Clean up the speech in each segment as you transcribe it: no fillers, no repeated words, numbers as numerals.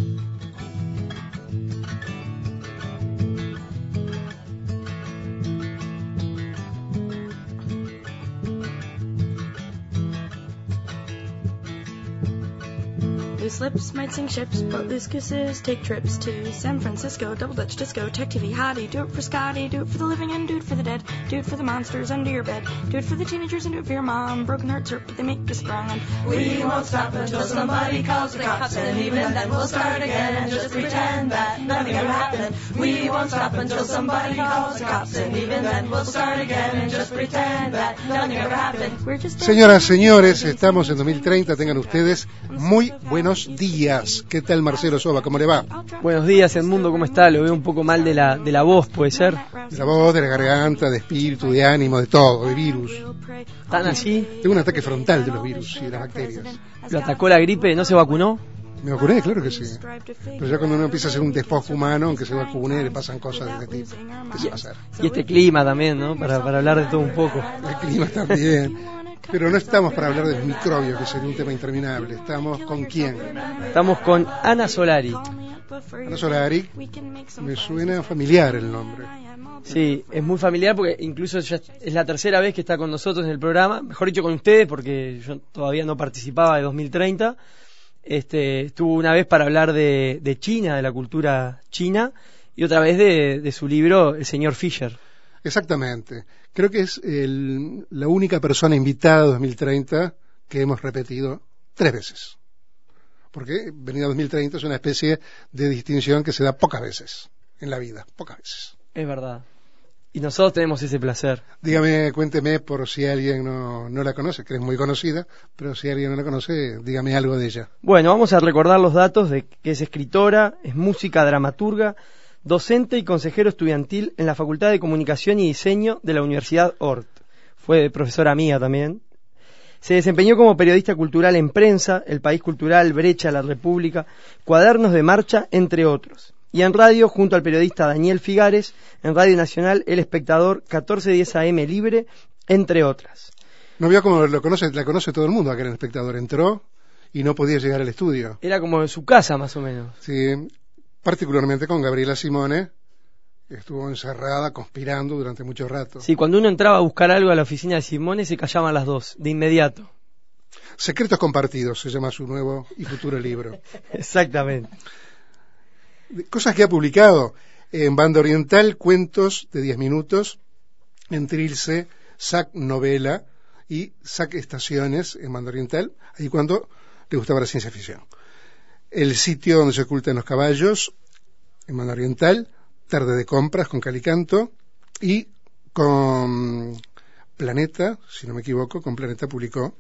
Loose lips might sink ships, but loose kisses take trips to San Francisco, double Dutch disco, tech TV hottie. Do it for Scotty, do it for the living and do it for the dead. Do it for the monsters under your bed. Do it for the teenagers and do it for your mom. Broken hearts hurt, but they make you strong. And we won't stop until somebody calls the cops, and even then we'll start again and just pretend that nothing ever happened. We won't stop until somebody calls the cops, and even then we'll start again and just pretend that nothing ever happened. We're just Señoras, señores, estamos en 2030, tengan ustedes muy buenos días. ¿Qué tal, Marcelo Soba? ¿Cómo le va? Buenos días, Edmundo, ¿cómo está? Lo veo un poco mal de la voz, ¿puede ser? De la voz, de la garganta, de espíritu, de ánimo, de todo, de virus. ¿Tan así? Tengo un ataque frontal de los virus y de las bacterias. ¿Lo atacó la gripe? ¿No se vacunó? Me vacuné, claro que sí. Pero ya cuando uno empieza a hacer un despojo humano, aunque se vacune, le pasan cosas de este tipo. ¿Qué se va a hacer? Y este clima también, ¿no? Para hablar de todo un poco. El clima también. Pero no estamos para hablar del microbio, que sería un tema interminable. ¿Estamos con quién? Estamos con Ana Solari. Ana Solari, me suena familiar el nombre. Sí, es muy familiar porque incluso ya es la tercera vez que está con nosotros en el programa. Mejor dicho, con ustedes, porque yo todavía no participaba de 2030. Estuvo una vez para hablar de China, de la cultura china, y otra vez de su libro El señor Fisher. Exactamente. Creo que es la única persona invitada a 2030 que hemos repetido 3 veces. Porque venir a 2030 es una especie de distinción que se da pocas veces en la vida, pocas veces. Es verdad. Y nosotros tenemos ese placer. Dígame, cuénteme por si alguien no la conoce, que es muy conocida, pero si alguien no la conoce, dígame algo de ella. Bueno, vamos a recordar los datos de que es escritora, es música, dramaturga, docente y consejero estudiantil en la Facultad de Comunicación y Diseño de la Universidad Ort. Fue profesora mía también. Se desempeñó como periodista cultural en Prensa, El País Cultural, Brecha, La República, Cuadernos de Marcha, entre otros. Y en radio, junto al periodista Daniel Figares, en Radio Nacional, El Espectador, 1410 AM Libre, entre otras. ¿No vio cómo la conoce todo el mundo acá en El Espectador? Entró y no podía llegar al estudio. Era como en su casa, más o menos. Sí, particularmente con Gabriela Simone, que estuvo encerrada, conspirando durante mucho rato. Sí, cuando uno entraba a buscar algo a la oficina de Simone, se callaban las dos, de inmediato. Secretos compartidos, se llama su nuevo y futuro libro. Exactamente. Cosas que ha publicado en Banda Oriental, cuentos de 10 minutos, en Trilce, SAC Novela y SAC Estaciones en Banda Oriental, ahí cuando le gustaba la ciencia ficción. El sitio donde se ocultan los caballos, en Banda Oriental, Tarde de Compras con Calicanto, y con Planeta, si no me equivoco, con Planeta publicó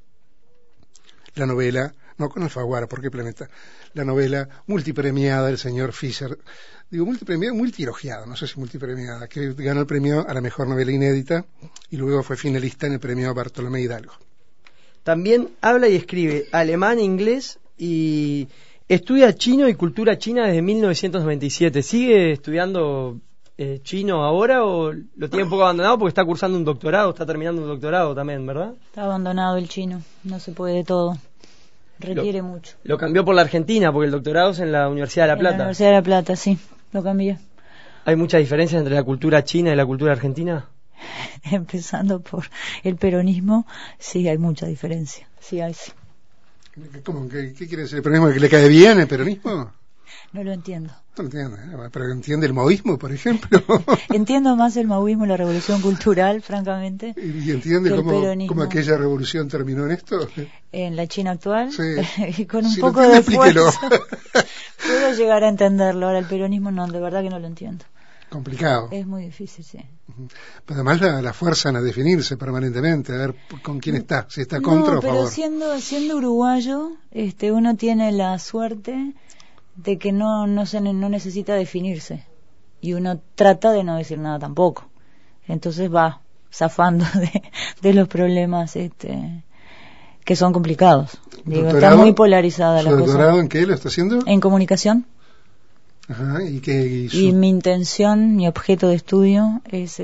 la novela, no con Alfaguara, ¿por qué Planeta? La novela multipremiada del señor Fisher, digo multipremiada, multielogiada, no sé si multipremiada, que ganó el premio a la mejor novela inédita y luego fue finalista en el premio Bartolomé Hidalgo. También habla y escribe alemán, inglés y estudia chino y cultura china desde 1997. ¿Sigue estudiando chino ahora o lo tiene un poco abandonado porque está cursando un doctorado, está terminando un doctorado también, ¿verdad? Está abandonado el chino, no se puede todo, requiere mucho. Lo cambió por la Argentina porque el doctorado es en la Universidad de La Plata. En la Universidad de La Plata, sí, lo cambié. ¿Hay mucha diferencia entre la cultura china y la cultura argentina? Empezando por el peronismo, sí, hay mucha diferencia, sí hay, sí. ¿Cómo? ¿Qué quiere decir el peronismo? ¿Que le cae bien el peronismo? No lo entiendo. No lo entiende, pero ¿entiende el maoísmo, por ejemplo? Entiendo más el maoísmo y la revolución cultural, francamente. ¿Y entiende cómo aquella revolución terminó en esto? En la China actual, sí. Y con un si poco de esfuerzo puedo llegar a entenderlo. Ahora el peronismo no, de verdad que no lo entiendo. Complicado. Es muy difícil, sí. Pero además la fuerzan a definirse permanentemente, a ver con quién está, si está contra o a favor. Pero siendo uruguayo, uno tiene la suerte de que no necesita definirse y uno trata de no decir nada tampoco. Entonces va zafando de los problemas que son complicados. Digo, está muy polarizada la cosa. ¿Doctorado en qué lo está haciendo? En comunicación. Ajá, ¿y qué hizo? Y mi intención, mi objeto de estudio es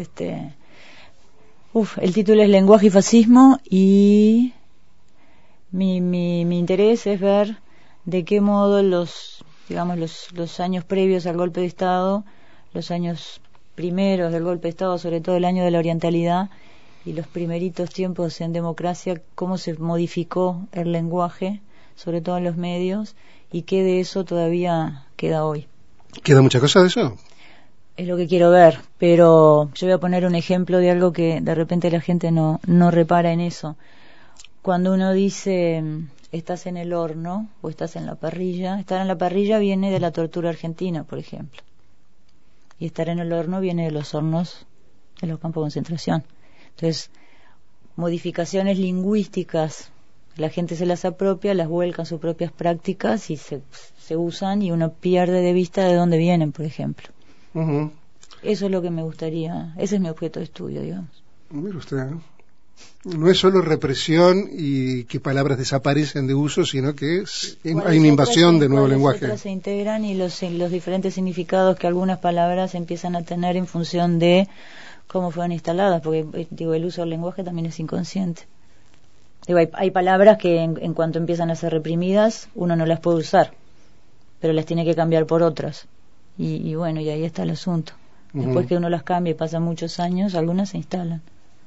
el título es Lenguaje y Fascismo, y mi interés es ver de qué modo los digamos, los años previos al golpe de Estado, los años primeros del golpe de Estado, sobre todo el año de la orientalidad, y los primeritos tiempos en democracia, cómo se modificó el lenguaje, sobre todo en los medios, y qué de eso todavía queda hoy. ¿Queda mucha cosa de eso? Es lo que quiero ver, pero yo voy a poner un ejemplo de algo que de repente la gente no repara en eso. Cuando uno dice estás en el horno o estás en la parrilla, estar en la parrilla viene de la tortura argentina, por ejemplo, y estar en el horno viene de los hornos de los campos de concentración. Entonces, modificaciones lingüísticas, la gente se las apropia, las vuelca en sus propias prácticas y se usan, y uno pierde de vista de dónde vienen, por ejemplo. Uh-huh. Eso es lo que me gustaría, ese es mi objeto de estudio, digamos. Mira usted, no es solo represión y que palabras desaparecen de uso, sino que hay una invasión de nuevo lenguaje. Otras se integran, y los diferentes significados que algunas palabras empiezan a tener en función de cómo fueron instaladas, porque digo, el uso del lenguaje también es inconsciente. Digo, hay palabras que en cuanto empiezan a ser reprimidas uno no las puede usar, pero las tiene que cambiar por otras, y bueno, y ahí está el asunto. Después que uno las cambia y pasan muchos años, algunas se instalan.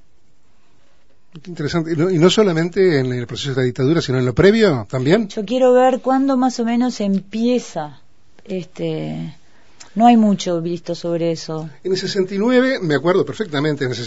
Qué interesante. Y no solamente en el proceso de la dictadura, sino en lo previo también. Yo quiero ver cuándo más o menos empieza. No hay mucho visto sobre eso. En el 69, me acuerdo perfectamente, en el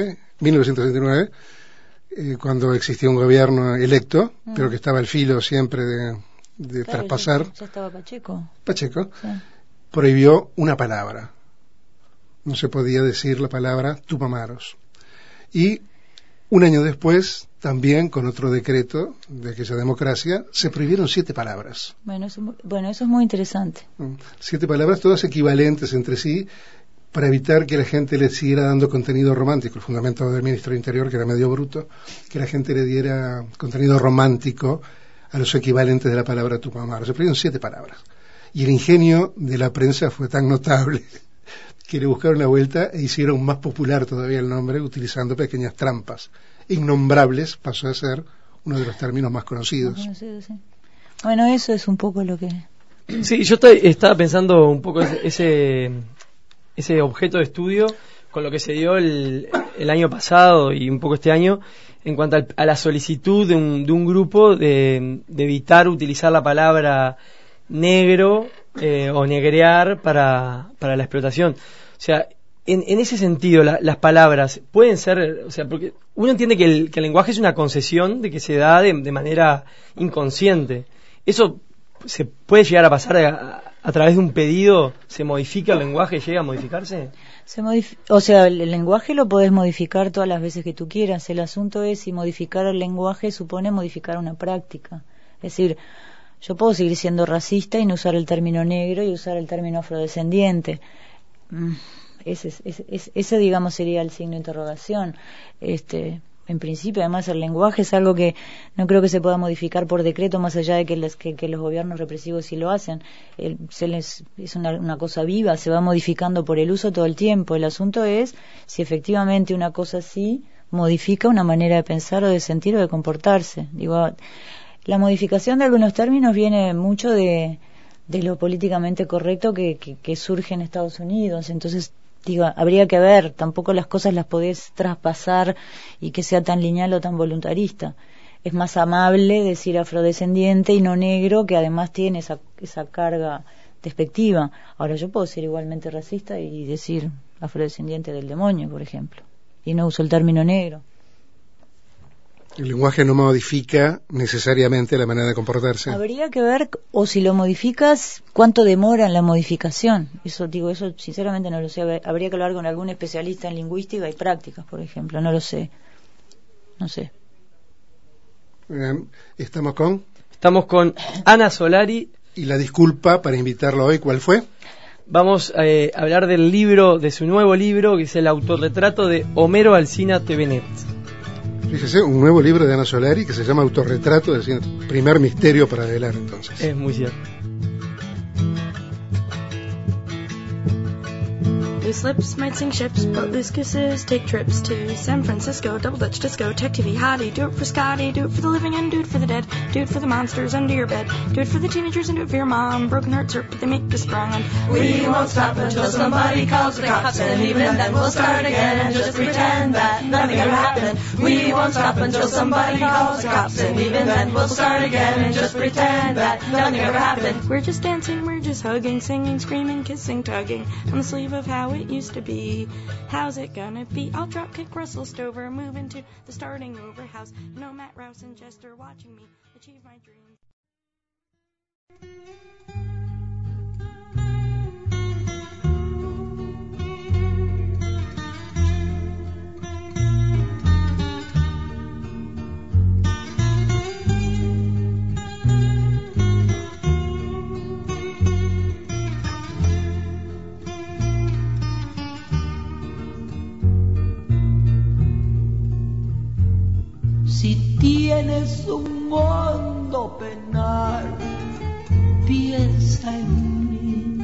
1969, cuando existía un gobierno electo, pero que estaba al filo siempre de claro, traspasar. Ya estaba Pacheco. Sí. Prohibió una palabra. No se podía decir la palabra Tupamaros. Y un año después, también con otro decreto de aquella democracia, se prohibieron 7 palabras. Bueno, eso es muy interesante. 7 palabras, todas equivalentes entre sí, para evitar que la gente le siguiera dando contenido romántico. El fundamento del ministro de Interior, que era medio bruto, que la gente le diera contenido romántico a los equivalentes de la palabra Tupamaros. Se prohibieron 7 palabras. Y el ingenio de la prensa fue tan notable que le buscaron la vuelta e hicieron más popular todavía el nombre utilizando pequeñas trampas. Innombrables pasó a ser uno de los términos más conocidos. Sí. Bueno, eso es un poco lo que... Sí, yo estaba pensando un poco ese objeto de estudio con lo que se dio el año pasado y un poco este año en cuanto a la solicitud de un grupo de evitar utilizar la palabra negro o negrear para la explotación. O sea, en ese sentido, las palabras pueden ser, o sea, porque uno entiende que el lenguaje es una concesión de que se da de manera inconsciente. Eso se puede llegar a pasar a través de un pedido, se modifica el lenguaje, llega a modificarse. O sea, el lenguaje lo podés modificar todas las veces que tú quieras. El asunto es si modificar el lenguaje supone modificar una práctica. Es decir, yo puedo seguir siendo racista y no usar el término negro y usar el término afrodescendiente. Ese, digamos, sería el signo de interrogación. En principio, además, el lenguaje es algo que no creo que se pueda modificar por decreto, más allá de que los gobiernos represivos sí lo hacen. Es una cosa viva, se va modificando por el uso todo el tiempo. El asunto es si efectivamente una cosa así modifica una manera de pensar o de sentir o de comportarse. Digo, la modificación de algunos términos viene mucho de lo políticamente correcto que surge en Estados Unidos. Entonces, digo, habría que ver, tampoco las cosas las podés traspasar y que sea tan lineal o tan voluntarista. Es más amable decir afrodescendiente y no negro, que además tiene esa carga despectiva. Ahora, yo puedo ser igualmente racista y decir afrodescendiente del demonio, por ejemplo, y no uso el término negro. El lenguaje no modifica necesariamente la manera de comportarse. Habría que ver, o si lo modificas, cuánto demora en la modificación. Eso sinceramente no lo sé. Habría que hablar con algún especialista en lingüística y prácticas, por ejemplo. No lo sé. No sé. ¿Estamos con Ana Solari. Y la disculpa para invitarla hoy, ¿cuál fue? Vamos a hablar de su nuevo libro, que es el autorretrato de Homero Alsina Tevenet. Fíjese, un nuevo libro de Ana Solari que se llama Autorretrato, es decir, primer misterio para velar entonces. Es muy cierto. Loose lips might sink ships, but loose kisses take trips to San Francisco, double Dutch disco, tech TV hottie. Do it for Scotty, do it for the living and do it for the dead. Do it for the monsters under your bed. Do it for the teenagers and do it for your mom. Broken hearts hurt, but they make us strong. And we won't stop until somebody calls the cops, and even then we'll start again and just pretend that nothing ever happened. We won't stop until somebody calls the cops, and even then we'll start again and just pretend that nothing ever happened. We're just dancing, we're just hugging, singing, screaming, kissing, tugging on the sleeve of how it used to be. How's it gonna be? I'll drop kick Russell Stover, move into the starting over house. No Matt Rouse and Jester watching me achieve my dreams. Si tienes un mundo penal, piensa en mí.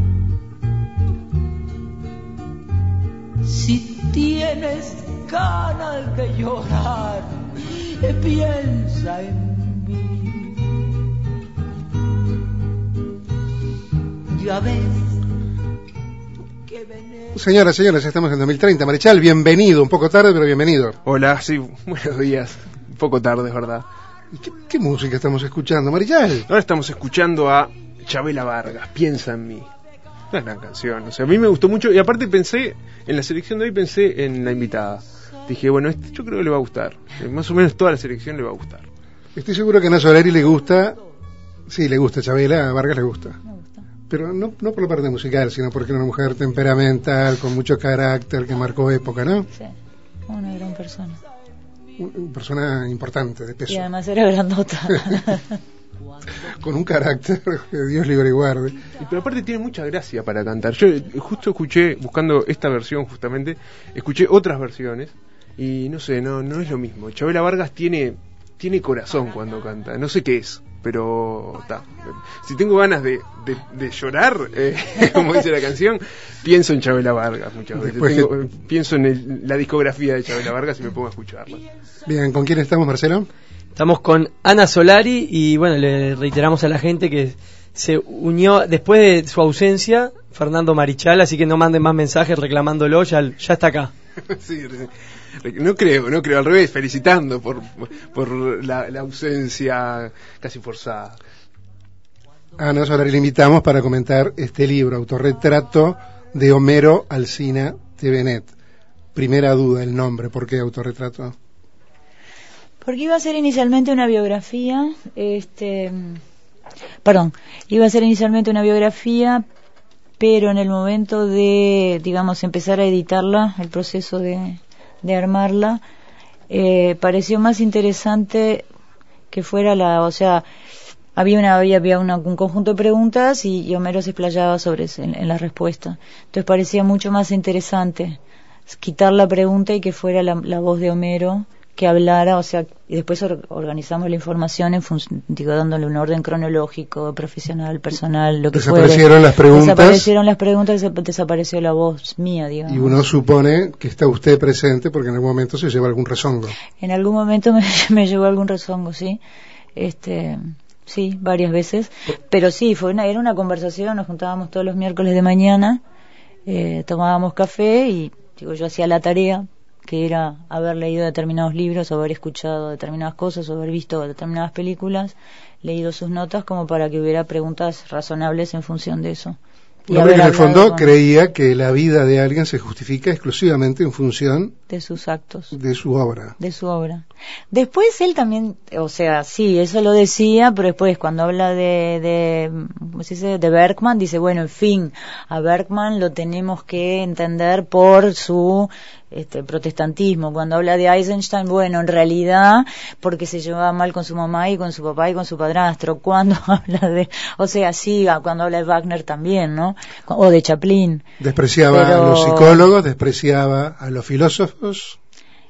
Si tienes ganas de llorar, piensa en mí. Ya ves que veneno. Señoras, señores, estamos en 2030. Marechal, bienvenido, un poco tarde, pero bienvenido. Hola, sí, buenos días. Un poco tarde, es verdad. ¿Qué música estamos escuchando, Marechal? Ahora estamos escuchando a Chabela Vargas, Piensa en mí. Una gran canción, o sea, a mí me gustó mucho. Y aparte pensé, en la selección de hoy pensé en la invitada. Dije, bueno, yo creo que le va a gustar. Más o menos toda la selección le va a gustar. Estoy seguro que a Ana Solari le gusta. Sí, le gusta Chabela, a Vargas le gusta. Pero no por la parte musical, sino porque era una mujer temperamental, con mucho carácter, que marcó época, ¿no? Sí, una gran persona. Una persona importante, de peso. Y además era grandota. Con un carácter que Dios libre y guarde. Pero aparte tiene mucha gracia para cantar. Yo justo escuché, buscando esta versión justamente, escuché otras versiones y no sé, no es lo mismo. Chabela Vargas tiene corazón cuando canta, no sé qué es, pero está. Si tengo ganas de llorar, como dice la canción, pienso en Chabela Vargas muchas veces. Pienso en la discografía de Chabela Vargas y me pongo a escucharla. Bien, ¿con quién estamos, Marcelo? Estamos con Ana Solari y bueno, le reiteramos a la gente que se unió después de su ausencia Fernando Marichal, así que no manden más mensajes reclamándolo, ya está acá. Sí, no creo, al revés, felicitando por la ausencia casi forzada. A Ana Solari le invitamos para comentar este libro, Autorretrato de Homero Alsina Tevenet. Primera duda, el nombre, ¿por qué autorretrato? Porque iba a ser inicialmente una biografía, pero en el momento de, digamos, empezar a editarla, el proceso de armarla, pareció más interesante que fuera había un conjunto de preguntas y Homero se explayaba en la respuesta. Entonces parecía mucho más interesante quitar la pregunta y que fuera la voz de Homero que hablara, y después organizamos la información dándole un orden cronológico, profesional, personal, lo que fuera. Desaparecieron las preguntas, desapareció la voz mía, digamos. Y uno supone que está usted presente porque en algún momento se lleva algún rezongo. En algún momento me llevó algún rezongo, sí. Sí, varias veces. Pero sí, era una conversación, nos juntábamos todos los miércoles de mañana, tomábamos café y yo hacía la tarea, que era haber leído determinados libros, haber escuchado determinadas cosas, haber visto determinadas películas, leído sus notas como para que hubiera preguntas razonables en función de eso. Un hombre que en el fondo creía que la vida de alguien se justifica exclusivamente en función de sus actos, de su obra. Después él también, sí, eso lo decía, pero después cuando habla de Bergman, dice, bueno, en fin, a Bergman lo tenemos que entender por su protestantismo. Cuando habla de Eisenstein, bueno, en realidad porque se llevaba mal con su mamá y con su papá y con su padrastro. Cuando habla cuando habla de Wagner también, ¿no? O de Chaplin. Despreciaba a los psicólogos, despreciaba a los filósofos.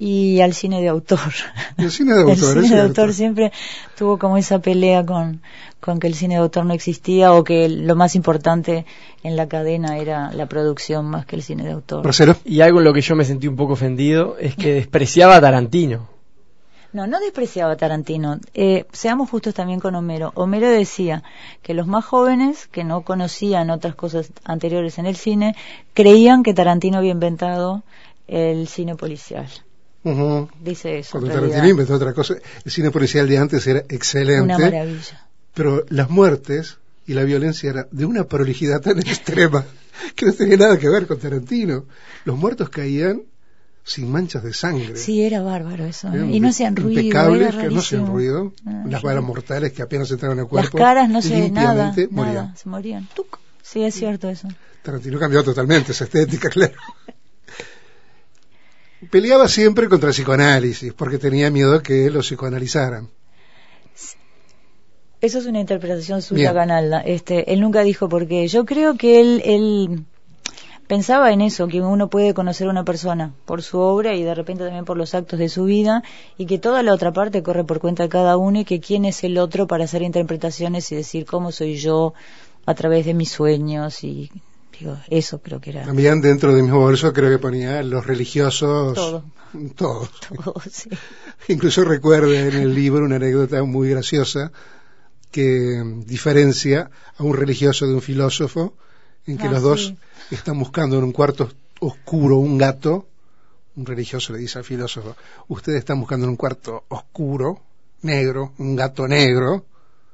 y al cine de autor. El cine de autor, el cine de autor siempre tuvo como esa pelea con que el cine de autor no existía, o que lo más importante en la cadena era la producción más que el cine de autor. Marcelo. Y algo en lo que yo me sentí un poco ofendido es que despreciaba a Tarantino. No despreciaba a Tarantino. Seamos justos también con Homero. Homero decía que los más jóvenes, que no conocían otras cosas anteriores en el cine, creían que Tarantino había inventado el cine policial. Uh-huh. Dice eso. Cuando Tarantino inventó otra cosa, el cine policial de antes era excelente. Una maravilla. Pero las muertes y la violencia era de una prolijidad tan extrema que no tenía nada que ver con Tarantino. Los muertos caían sin manchas de sangre. Sí, era bárbaro eso. Y no hacían ruido. Impecables, que no hacían ruido. Las balas mortales que apenas entraban al cuerpo. Las caras no se nada, morían. Se morían. ¡Tuc! Sí, es cierto eso. Tarantino cambió totalmente esa estética, claro. Peleaba siempre contra el psicoanálisis, porque tenía miedo que lo psicoanalizaran. Eso es una interpretación suya, Canalda. Él nunca dijo por qué. Yo creo que él pensaba en eso, que uno puede conocer a una persona por su obra y de repente también por los actos de su vida, y que toda la otra parte corre por cuenta de cada uno, y que quién es el otro para hacer interpretaciones y decir cómo soy yo a través de mis sueños. Y digo, eso creo que era. También dentro de mi bolso creo que ponía los religiosos. Todo, sí. Incluso recuerdo en el libro una anécdota muy graciosa que diferencia a un religioso de un filósofo, en que los dos están buscando en un cuarto oscuro un gato. Un religioso le dice al filósofo: ustedes están buscando en un cuarto oscuro, negro, un gato negro.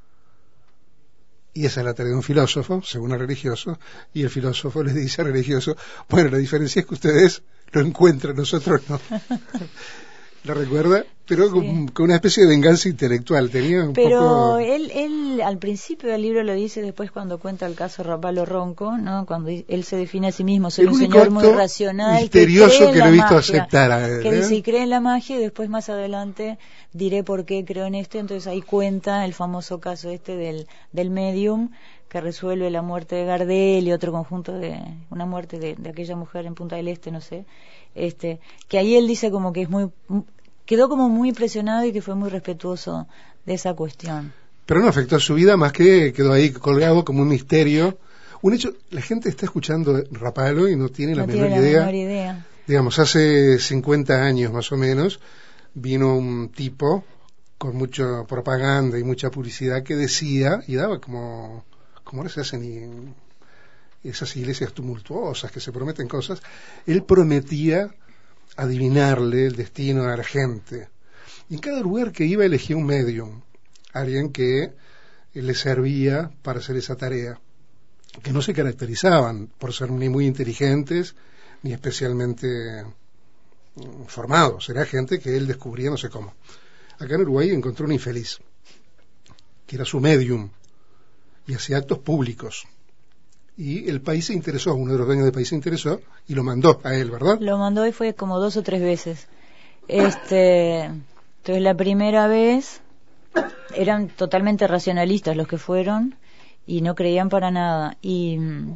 Y esa es la tarea de un filósofo, según el religioso. Y el filósofo les dice al religioso: bueno, la diferencia es que ustedes lo encuentran, nosotros no. ¿Lo recuerda? Pero con una especie de venganza intelectual. Tenía un poco... él al principio del libro lo dice, después cuando cuenta el caso Rapalo Ronco, ¿no? Cuando él se define a sí mismo, soy un señor muy racional, misterioso que lo he visto aceptar a él, que dice, y cree en la magia, y después más adelante diré por qué creo en esto. Entonces ahí cuenta el famoso caso del medium que resuelve la muerte de Gardel y otro conjunto de una muerte de aquella mujer en Punta del Este, no sé, que ahí él dice como que quedó como muy impresionado y que fue muy respetuoso de esa cuestión. Pero no afectó a su vida, más que quedó ahí colgado como un misterio. Un hecho, la gente está escuchando Rapalo y no tiene la menor idea. Digamos, hace 50 años más o menos, vino un tipo con mucha propaganda y mucha publicidad que decía, y daba como ahora se hacen esas iglesias tumultuosas que se prometen cosas, él prometía adivinarle el destino a la gente. Y en cada lugar que iba elegía un medium, alguien que le servía para hacer esa tarea, que no se caracterizaban por ser ni muy inteligentes ni especialmente formados. Era gente que él descubría no sé cómo. Acá en Uruguay encontró un infeliz, que era su medium, y hacía actos públicos. Y el país se interesó, uno de los dueños del país se interesó y lo mandó a él, ¿verdad? Lo mandó y fue como 2 o 3 veces. Entonces la primera vez eran totalmente racionalistas los que fueron y no creían para nada. Y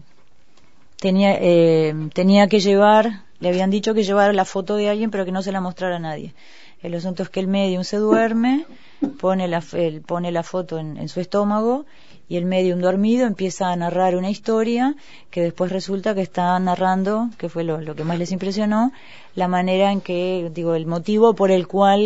tenía que llevar, le habían dicho que llevara la foto de alguien pero que no se la mostrara a nadie. El asunto es que el medium se duerme, pone la foto en su estómago, y el medium dormido empieza a narrar una historia que después resulta que está narrando, que fue lo que más les impresionó, la manera en que, el motivo por el cual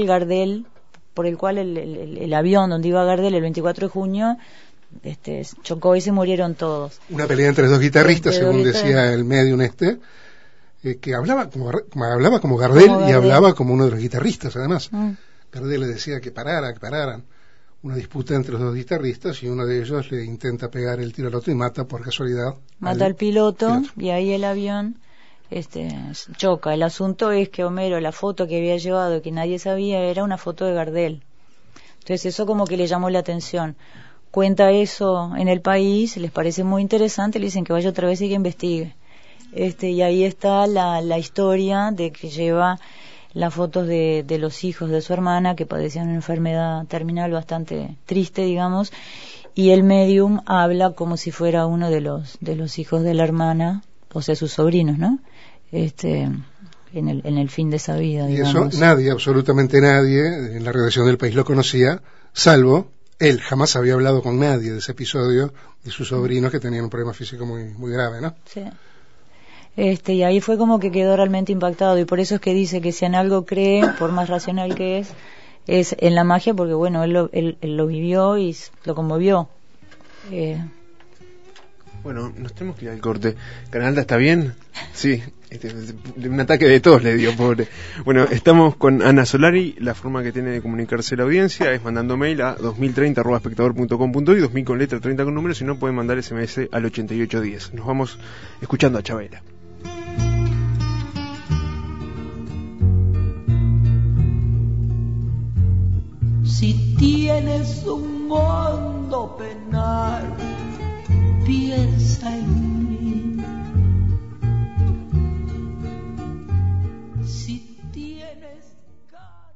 el avión donde iba Gardel el 24 de junio chocó y se murieron todos. Una pelea entre 2 guitarristas, según decía el medium que hablaba como Gardel y hablaba como uno de los guitarristas, además. Gardel le decía que pararan. Una disputa entre los 2 guitarristas y uno de ellos le intenta pegar el tiro al otro y mata por casualidad. Mata al piloto y ahí el avión choca. El asunto es que Homero, la foto que había llevado que nadie sabía, era una foto de Gardel. Entonces eso como que le llamó la atención. Cuenta eso en el país, les parece muy interesante, le dicen que vaya otra vez y que investigue. Y ahí está la historia de que lleva las fotos de los hijos de su hermana que padecían una enfermedad terminal bastante triste, digamos, y el medium habla como si fuera uno de los hijos de la hermana, o sea, sus sobrinos, ¿no? en el fin de esa vida, Y digamos. eso nadie, absolutamente nadie, en la redacción del País lo conocía, salvo él. Jamás había hablado con nadie de ese episodio de sus sobrinos que tenían un problema físico muy, muy grave, ¿no? Sí. Y ahí fue como que quedó realmente impactado, y por eso es que dice que si en algo cree, por más racional que es en la magia, porque bueno, él lo vivió y lo conmovió. Bueno, nos tenemos que ir al corte. Canalda, ¿está bien? Sí, un ataque de tos le dio, pobre. Bueno, estamos con Ana Solari. La forma que tiene de comunicarse la audiencia es mandando mail a 2030@espectador.com.uy, 2000 con letra, 30 con número. Si no, pueden mandar SMS al 8810. Nos vamos escuchando a Chabela. Si tienes un hondo penar, piensa en mí. Si tienes ganas.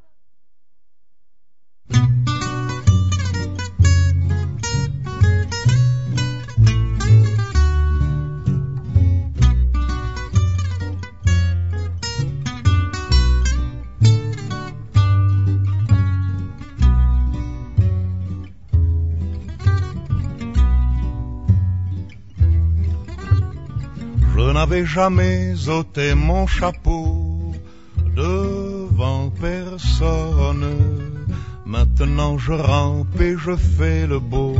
Je n'avais jamais ôté mon chapeau devant personne. Maintenant je rampe et je fais le beau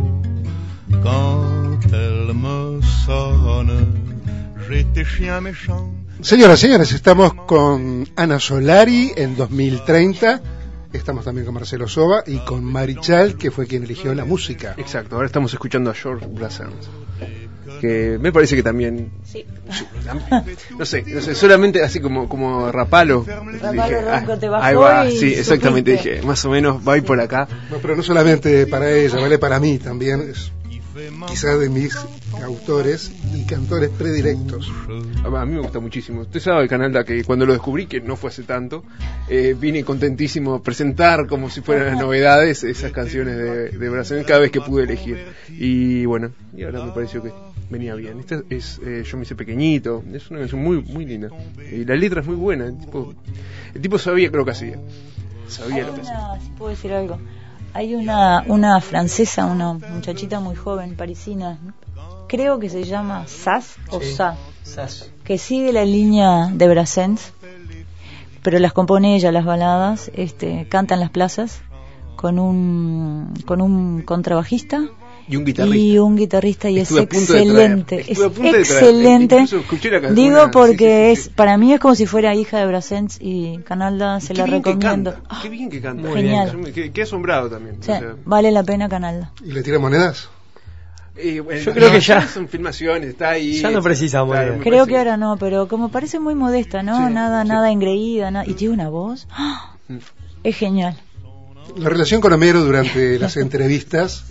quand elle me sonne. J'étais chien méchant. Señoras y señores, estamos con Ana Solari en 2030. Estamos también con Marcelo Sova y con Marichal, que fue quien eligió la música. Exacto, ahora estamos escuchando a Georges Brassens, que me parece que también... Sí. No sé, solamente así como Rapalo. Rapalo ronco te bajó ahí va, y sí, exactamente, supiste. dije, más o menos va a ir por acá. No, pero no solamente para ella, vale para mí también. Es quizás de mis autores y cantores predilectos. A mí me gusta muchísimo. Usted sabe, Canalda, que cuando lo descubrí, que no fue hace tanto, vine contentísimo a presentar como si fueran las novedades esas canciones de Brasil cada vez que pude elegir. Y bueno, y ahora me pareció que venía bien. Esta es Yo me hice pequeñito, es una canción muy muy linda. Y la letra es muy buena. El tipo sabía lo que hacía. Sabía lo que hacía. Si puedo decir algo. Hay una francesa, una muchachita muy joven, parisina, creo que se llama Sass o Sí. Sass, que sigue la línea de Brassens, pero las compone ella, las baladas, canta en las plazas con un contrabajista Y un guitarrista. y Estuve es a punto de excelente, traer. Estuve a punto de traer. excelente. Incluso escuché la canción. Digo porque Sí. para mí es como si fuera hija de Brassens, y Canalda se la recomiendo. Qué bien que canta. Muy genial. Qué asombrado también. O sea, vale la pena Canalda. ¿Y le tira monedas? Bueno, Yo creo que ya son filmaciones, está ahí. ya no precisamos. Claro, me Creo parece que ahora no, pero como parece muy modesta, ¿no? Sí, Nada engreída, y tiene una voz. ¡Ah! Es genial. La relación con Homero durante las entrevistas,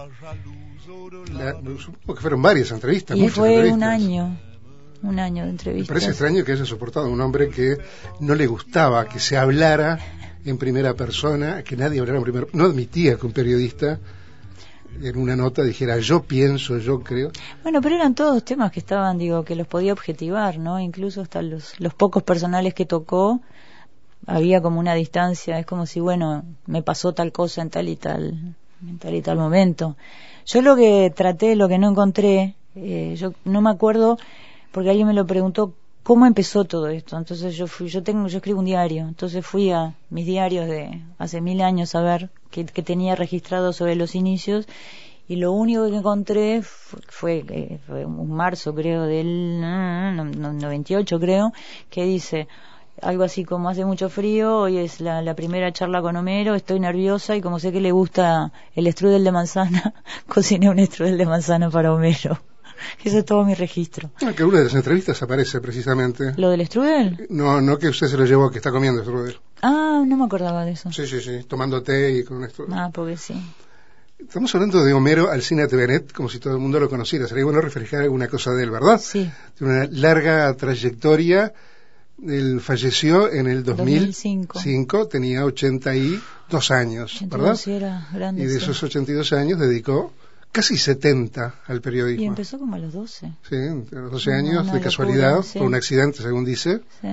supongo que fueron varias entrevistas, Y muchas fue entrevistas. un año de Me entrevistas. parece extraño que haya soportado a un hombre que no le gustaba que se hablara en primera persona, que nadie hablara en primera persona. No admitía que un periodista en una nota dijera yo pienso, yo creo. Bueno, pero eran todos temas que estaban, que los podía objetivar, ¿no? Incluso hasta los pocos personales que tocó, había como una distancia. Es como si, bueno, me pasó tal cosa en tal y tal momento. Yo lo que traté, lo que no encontré, yo no me acuerdo, porque alguien me lo preguntó, ¿cómo empezó todo esto? Entonces yo escribo un diario, entonces fui a mis diarios de hace 1000 años a ver qué tenía registrado sobre los inicios, y lo único que encontré fue un marzo, creo, del 98, creo, que dice algo así como: hace mucho frío, hoy es la primera charla con Homero, estoy nerviosa y como sé que le gusta el strudel de manzana, cociné un strudel de manzana para Homero. Ese es todo mi registro. Que una de las entrevistas aparece precisamente. ¿Lo del strudel? No que usted se lo llevó, que está comiendo strudel. Ah, no me acordaba de eso. Sí, tomando té y con un strudel. Ah, porque sí. Estamos hablando de Homero Alsina Tevenet como si todo el mundo lo conociera. Sería bueno reflejar alguna cosa de él, ¿verdad? Sí. Tiene una larga trayectoria. Él falleció en el 2005, tenía 82 años, 82, ¿verdad? Sí, era grande, y de esos 82 años dedicó casi 70 al periodismo. Y empezó como a los 12. Sí, a los 12 años, Una de casualidad, locura, sí. por un accidente, según dice. Sí.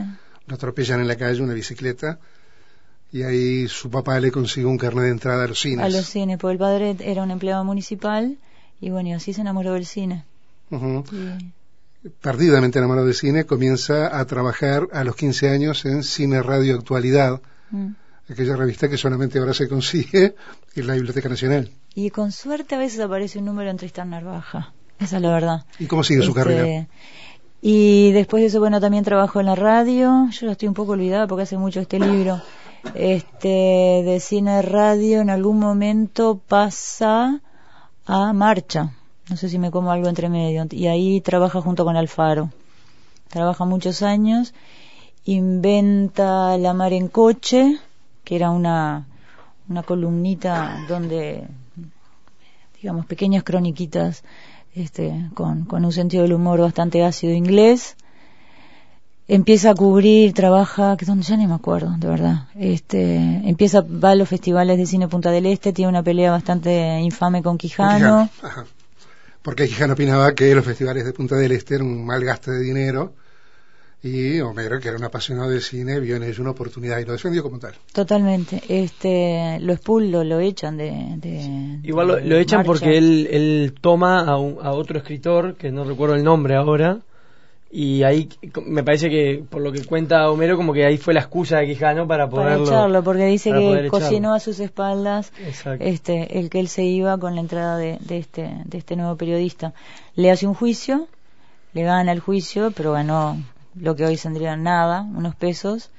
lo atropellan en la calle, una bicicleta, y ahí su papá le consigue un carnet de entrada a los cines. A los cines, porque el padre era un empleado municipal, y bueno, y así se enamoró del cine. Uh-huh. Perdidamente enamorado del cine, comienza a trabajar a los 15 años en Cine Radio Actualidad, aquella revista que solamente ahora se consigue en la Biblioteca Nacional. Y con suerte a veces aparece un número en Tristán Narvaja, esa es la verdad. ¿Y cómo sigue su carrera? Y después de eso, bueno, también trabajo en la radio. Yo ya estoy un poco olvidada porque hace mucho este libro. De Cine Radio en algún momento pasa a Marcha. No sé si me como algo entre medio. Y ahí trabaja junto con Alfaro. Trabaja muchos años. Inventa La Mar en Coche, que era una columnita donde, digamos, pequeñas croniquitas con un sentido del humor bastante ácido inglés. Empieza a cubrir, trabaja, que donde ya ni me acuerdo, de verdad. Va a los festivales de cine Punta del Este, tiene una pelea bastante infame con Quijano. Ajá. Porque Quijano opinaba que los festivales de Punta del Este eran un mal gasto de dinero, y Homero, que era un apasionado del cine, vio en ello una oportunidad y lo defendió como tal. Totalmente. Lo expulsan, lo echan Igual lo echan Marcha. porque él toma a otro escritor, que no recuerdo el nombre ahora, y ahí me parece que, por lo que cuenta Homero, como que ahí fue la excusa de Quijano para echarlo, porque dice que cocinó echarlo a sus espaldas. Exacto. El que él se iba con la entrada de este nuevo periodista. Le hace un juicio, le gana el juicio, pero ganó lo que hoy tendría nada, unos pesos,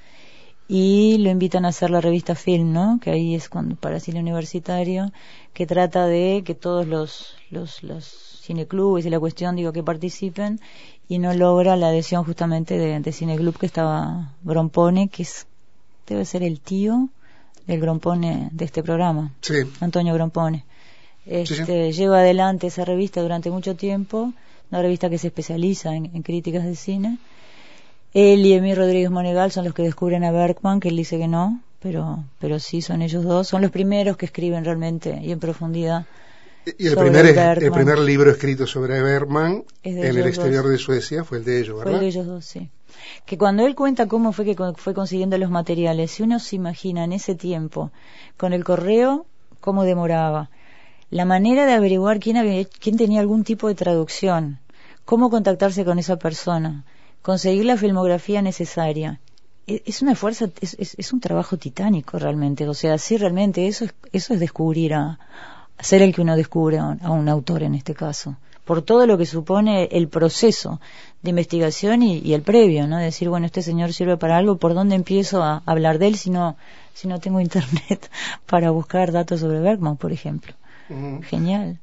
y lo invitan a hacer la revista Film, ¿no? Que ahí es para cine universitario, que trata de que todos los cineclubes y la cuestión, que participen, y no logra la adhesión justamente de Cineclub, que estaba Grompone, que debe ser el tío del Grompone de este programa, sí. Antonio Grompone. Sí. Lleva adelante esa revista durante mucho tiempo, una revista que se especializa en críticas de cine. Él y Emir Rodríguez Monegal son los que descubren a Bergman, que él dice que no, pero sí son ellos dos, son los primeros que escriben realmente y en profundidad. Y el primer libro escrito sobre Bergman en el exterior de Suecia fue el de ellos, ¿verdad? Fue el de ellos dos, sí. Que cuando él cuenta cómo fue que fue consiguiendo los materiales, si uno se imagina en ese tiempo, con el correo, cómo demoraba, la manera de averiguar quién tenía algún tipo de traducción, cómo contactarse con esa persona, conseguir la filmografía necesaria, es una fuerza, es un trabajo titánico realmente. O sea, sí, realmente eso es descubrir ser el que uno descubre a un autor en este caso, por todo lo que supone el proceso de investigación y el previo, ¿no? Decir, bueno, este señor sirve para algo, ¿por dónde empiezo a hablar de él si no tengo internet para buscar datos sobre Bergman, por ejemplo? Genial.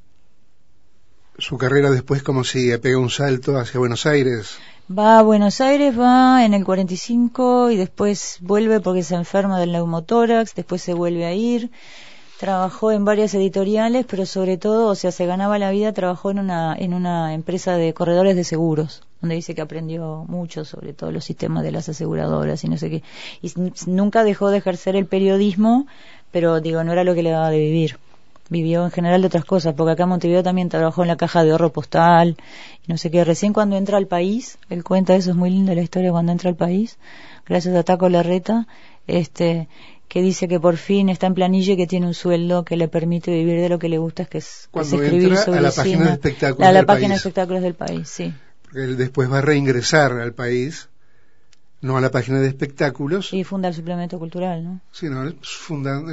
Su carrera después, ¿cómo sigue? ¿Pega un salto hacia Buenos Aires? Va a Buenos Aires, va en el 45 y después vuelve porque se enferma del neumotórax, después se vuelve a ir. Trabajó en varias editoriales, pero sobre todo, se ganaba la vida, trabajó en una empresa de corredores de seguros, donde dice que aprendió mucho sobre todos los sistemas de las aseguradoras y no sé qué. Y nunca dejó de ejercer el periodismo, pero no era lo que le daba de vivir. Vivió en general de otras cosas, porque acá en Montevideo también trabajó en la caja de ahorro postal y no sé qué. Recién cuando entra al país, él cuenta eso, es muy linda la historia cuando entra al país, gracias a Taco Larreta, que dice que por fin está en planilla y que tiene un sueldo que le permite vivir de lo que le gusta, que es escribir entra sobre a la cine, página de espectáculos a la del página de país. espectáculos del país, sí. Porque él después va a reingresar al país, no a la página de espectáculos. Y funda el suplemento cultural, ¿no? Sino fundando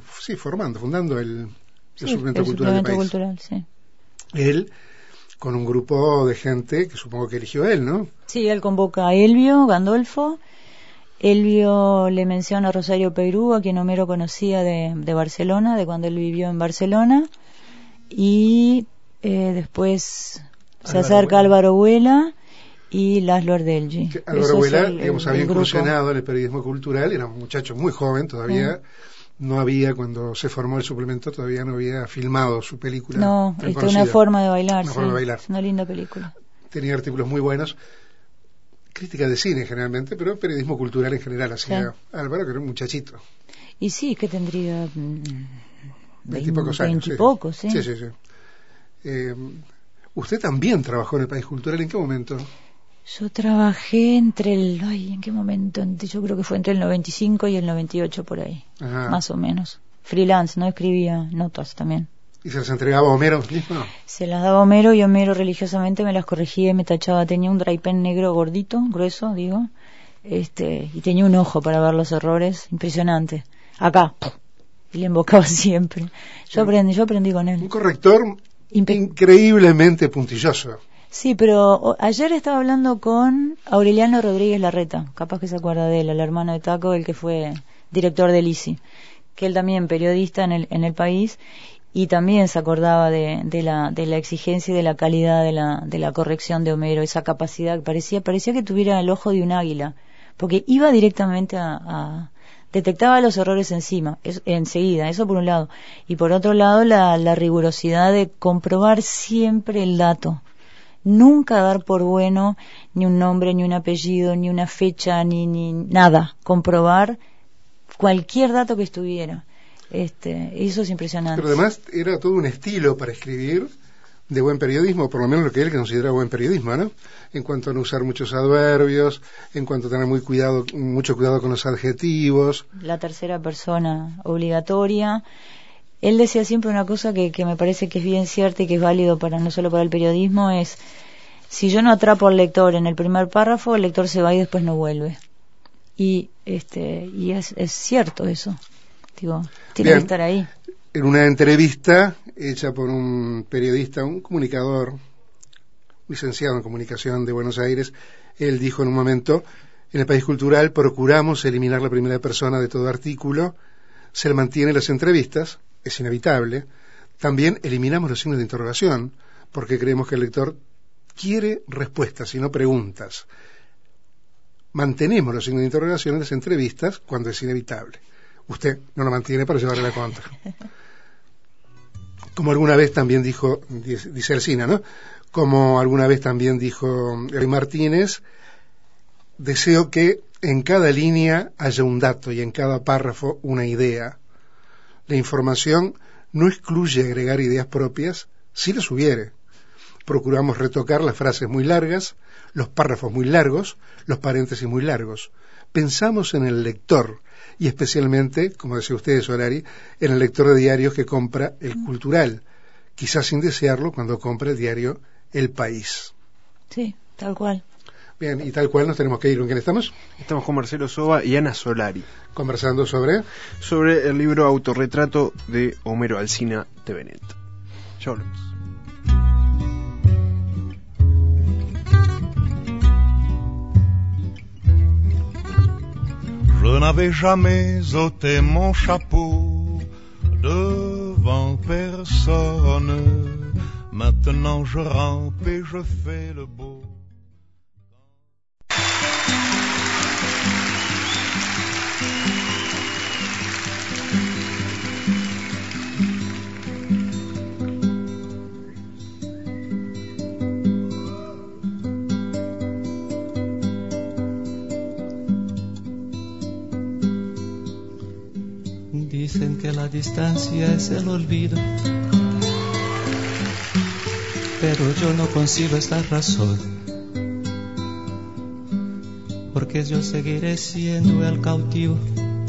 el suplemento el cultural del país. Cultural, sí. Él, con un grupo de gente que supongo que eligió él, ¿no? Sí, él convoca a Elvio Gandolfo. Elvio le menciona a Rosario Peirú, a quien Homero conocía de Barcelona, de cuando él vivió en Barcelona, y después se acerca Álvaro Huela y Laszlo Ardelji. Álvaro Huela, había incursionado en el periodismo cultural, era un muchacho muy joven, todavía no había, cuando se formó el suplemento, todavía no había filmado su película. No, una forma de bailar, es una linda película. Tenía artículos muy buenos. Crítica de cine generalmente, pero periodismo cultural en general hacía Álvaro, que era un muchachito. Y sí, que tendría 20 y pocos años. Sí. Usted también trabajó en el País Cultural, ¿en qué momento? Yo trabajé entre ¿en qué momento? Yo creo que fue entre el 95 y el 98 por ahí, Ajá. más o menos. Freelance, no escribía notas también. ¿Y se las entregaba a Homero mismo? Se las daba a Homero y Homero religiosamente me las corregía y me tachaba. Tenía un dry pen negro gordito, grueso, digo, y tenía un ojo para ver los errores, impresionante. Acá, y le embocaba siempre. Yo aprendí con él. Un corrector increíblemente puntilloso. Sí, pero ayer estaba hablando con Aureliano Rodríguez Larreta, capaz que se acuerda de él, el hermano de Taco, el que fue director del ICI, que él también periodista en el país, y también se acordaba de la exigencia y de la calidad de la corrección de Homero, esa capacidad, parecía que tuviera el ojo de un águila, porque iba directamente detectaba los errores enseguida, eso por un lado, y por otro lado la rigurosidad de comprobar siempre el dato. Nunca dar por bueno ni un nombre, ni un apellido, ni una fecha, ni nada. Comprobar cualquier dato que estuviera. Eso es impresionante. Pero además era todo un estilo para escribir de buen periodismo, por lo menos lo que él considera buen periodismo, ¿no? En cuanto a no usar muchos adverbios, en cuanto a tener mucho cuidado con los adjetivos. La tercera persona obligatoria. Él decía siempre una cosa que me parece que es bien cierta y que es válido no solo para el periodismo, es: si yo no atrapo al lector en el primer párrafo, el lector se va y después no vuelve. Y es cierto eso. Digo, tiene que estar ahí. En una entrevista hecha por un periodista, un comunicador, licenciado en comunicación de Buenos Aires, él dijo en un momento: en el país cultural procuramos eliminar la primera persona de todo artículo, se le mantiene las entrevistas, es inevitable. También eliminamos los signos de interrogación, porque creemos que el lector quiere respuestas y no preguntas. Mantenemos los signos de interrogación en las entrevistas cuando es inevitable. Usted no lo mantiene para llevarle la contra. Como alguna vez también dijo, dice Alsina, ¿no? Como alguna vez también dijo Eloy Martínez, deseo que en cada línea haya un dato y en cada párrafo una idea. La información no excluye agregar ideas propias, si las hubiere. Procuramos retocar las frases muy largas, los párrafos muy largos, los paréntesis muy largos. Pensamos en el lector, y especialmente, como decía usted, Solari, en el lector de diarios que compra El Cultural, quizás sin desearlo cuando compra el diario El País. Sí, tal cual. Bien, y tal cual nos tenemos que ir. ¿Con quién estamos? Estamos con Marcelo Soba y Ana Solari. Conversando sobre el libro Autorretrato de Homero Alsina de Benet. Ya volvemos. Je n'avais jamais ôté mon chapeau devant personne. Maintenant je rampe et je fais le beau. Dicen que la distancia es el olvido, pero yo no concibo esta razón, porque yo seguiré siendo el cautivo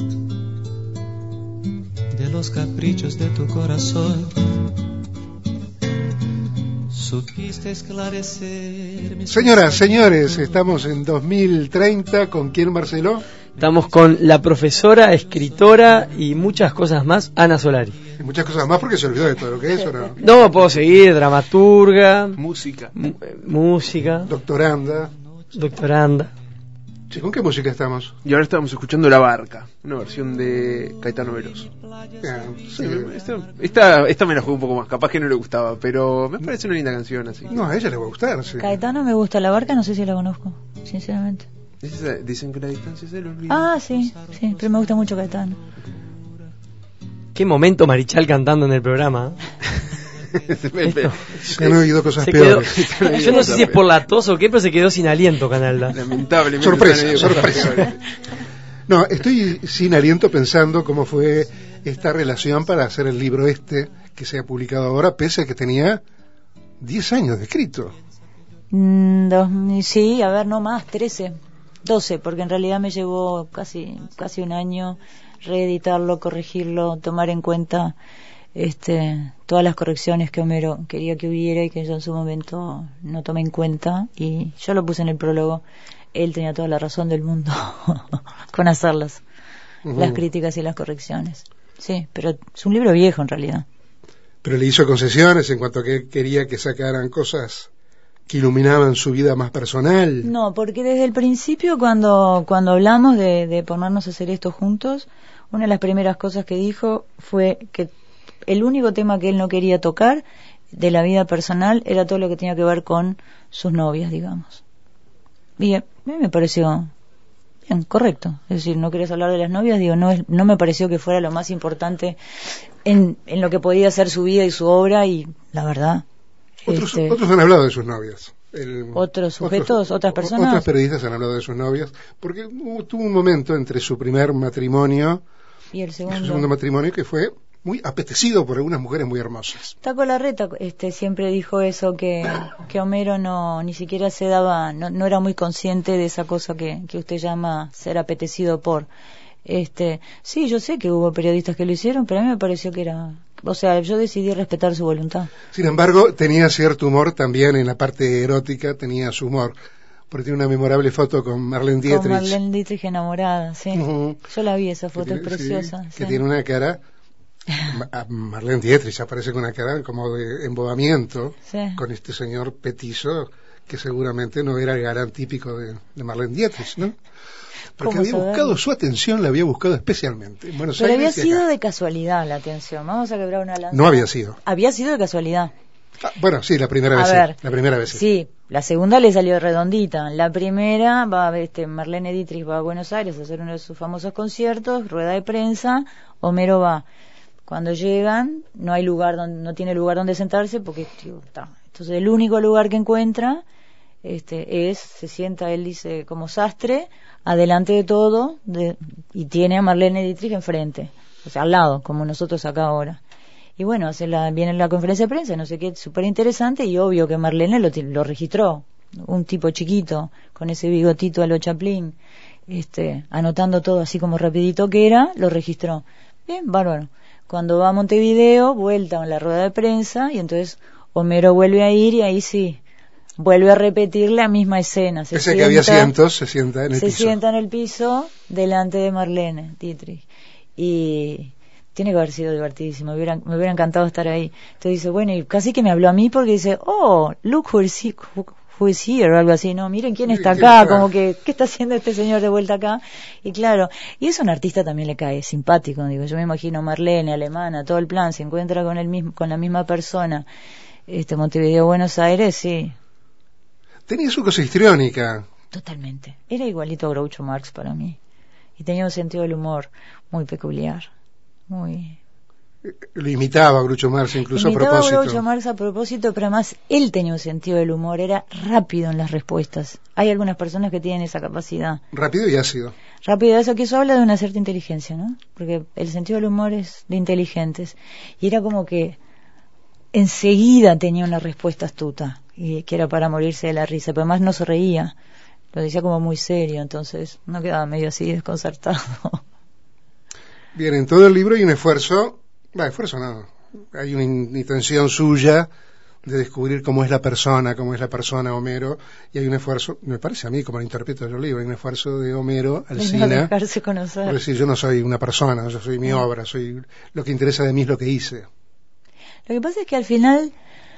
de los caprichos de tu corazón. Supiste esclarecer mis... Señoras, señores, estamos en 2030. ¿Con quién, Marcelo? Estamos con la profesora, escritora y muchas cosas más, Ana Solari. Y muchas cosas más porque se olvidó de todo lo que es, ¿o no? No, puedo seguir, dramaturga, música, doctoranda. Sí, ¿Con qué música estamos? Y ahora estamos escuchando La Barca, una versión de Caetano Veloso. Sí. Esta me la jugué un poco más, capaz que no le gustaba, pero me parece una linda canción así. No, a ella le va a gustar, sí. Caetano me gusta, La Barca no sé si la conozco, sinceramente. Dicen que la distancia es el olvido. Ah, sí, pero me gusta mucho Caetano. Qué momento Marichal cantando en el programa. Se han oído cosas peores. Yo no sé si es por la tos o qué, pero se quedó sin aliento, Canalda. Lamentablemente. Sorpresa. No, estoy sin aliento pensando cómo fue esta relación para hacer el libro que se ha publicado ahora, pese a que tenía 10 años de escrito. Sí, a ver, no más, 13, 12, porque en realidad me llevó casi un año reeditarlo, corregirlo, tomar en cuenta todas las correcciones que Homero quería que hubiera y que yo en su momento no tomé en cuenta, y yo lo puse en el prólogo. Él tenía toda la razón del mundo con hacerlas, las críticas y las correcciones. Sí, pero es un libro viejo en realidad. Pero le hizo concesiones en cuanto a que él quería que sacaran cosas que iluminaban su vida más personal. No, porque desde el principio cuando hablamos de ponernos a hacer esto juntos, una de las primeras cosas que dijo fue que el único tema que él no quería tocar de la vida personal era todo lo que tenía que ver con sus novias, digamos. Y a mí me pareció bien, correcto. Es decir, no querías hablar de las novias, digo, no me pareció que fuera lo más importante en lo que podía ser su vida y su obra, y la verdad... Otros han hablado de sus novias. Otros sujetos, otras personas. Otros periodistas han hablado de sus novias, porque tuvo un momento entre su primer matrimonio y el su segundo matrimonio que fue muy apetecido por algunas mujeres muy hermosas. Taco Larreta siempre dijo eso, que Homero ni siquiera se daba, no era muy consciente de esa cosa que usted llama ser apetecido por. Sí, yo sé que hubo periodistas que lo hicieron, pero a mí me pareció que era... O sea, yo decidí respetar su voluntad. Sin embargo, tenía cierto humor también en la parte erótica, tenía su humor. Porque tiene una memorable foto con Marlene Dietrich. Con Marlene Dietrich enamorada, sí. Yo la vi, esa foto es preciosa. Sí, que tiene una cara... Marlene Dietrich aparece con una cara como de embobamiento, con este señor petizo que seguramente no era el galán típico de Marlene Dietrich, ¿no? Porque había buscado su atención, la había buscado especialmente. En Buenos Pero Aires había sido de casualidad la atención. Vamos a quebrar una lanza. No había sido. Había sido de casualidad. Bueno, sí, la primera vez. La primera vez. Sí, la segunda le salió redondita. La primera Marlene Dietrich va a Buenos Aires a hacer uno de sus famosos conciertos, rueda de prensa, Homero va. Cuando llegan, no tiene lugar donde sentarse porque entonces el único lugar que encuentra se sienta, él dice, como sastre, adelante de todo, y tiene a Marlene Dietrich enfrente, o sea, al lado, como nosotros acá ahora. Y bueno, viene la conferencia de prensa, no sé qué, súper interesante, y obvio que Marlene lo registró, un tipo chiquito, con ese bigotito a lo Chaplin, anotando todo así como rapidito que era, lo registró. Bien, bárbaro. Cuando va a Montevideo, vuelta en la rueda de prensa, y entonces Homero vuelve a ir, y ahí sí, vuelve a repetir la misma escena. Pese que había cientos, se sienta en el piso. Se sienta en el piso delante de Marlene Dietrich. Y tiene que haber sido divertidísimo, me hubiera encantado estar ahí. Entonces dice, bueno, y casi que me habló a mí porque dice, oh, look who is here, o algo así, no, miren quién está acá, como que, ¿qué está haciendo este señor de vuelta acá? Y claro, y eso a un artista también le cae simpático, digo, yo me imagino Marlene, alemana, todo el plan, se encuentra con la misma persona, Montevideo, Buenos Aires, sí. Tenía su cosa histriónica. Totalmente. Era igualito a Groucho Marx para mí. Y tenía un sentido del humor muy peculiar. Muy... Lo imitaba a Groucho Marx incluso a propósito. Imitaba a Groucho Marx a propósito, pero además él tenía un sentido del humor. Era rápido en las respuestas. Hay algunas personas que tienen esa capacidad. Rápido y ácido. Rápido, eso habla de una cierta inteligencia, ¿no? Porque el sentido del humor es de inteligentes. Y era como que enseguida tenía una respuesta astuta, y que era para morirse de la risa, pero además no se reía, lo decía como muy serio, entonces no quedaba medio así desconcertado. Bien, en todo el libro hay un esfuerzo hay una intención suya de descubrir cómo es la persona Homero, y hay un esfuerzo, me parece a mí, como lo interpreto yo el libro, hay un esfuerzo de Homero Alsina, no dejarse conocer. Por decir, yo no soy una persona, yo soy mi obra, lo que interesa de mí es lo que hice. Lo que pasa es que al final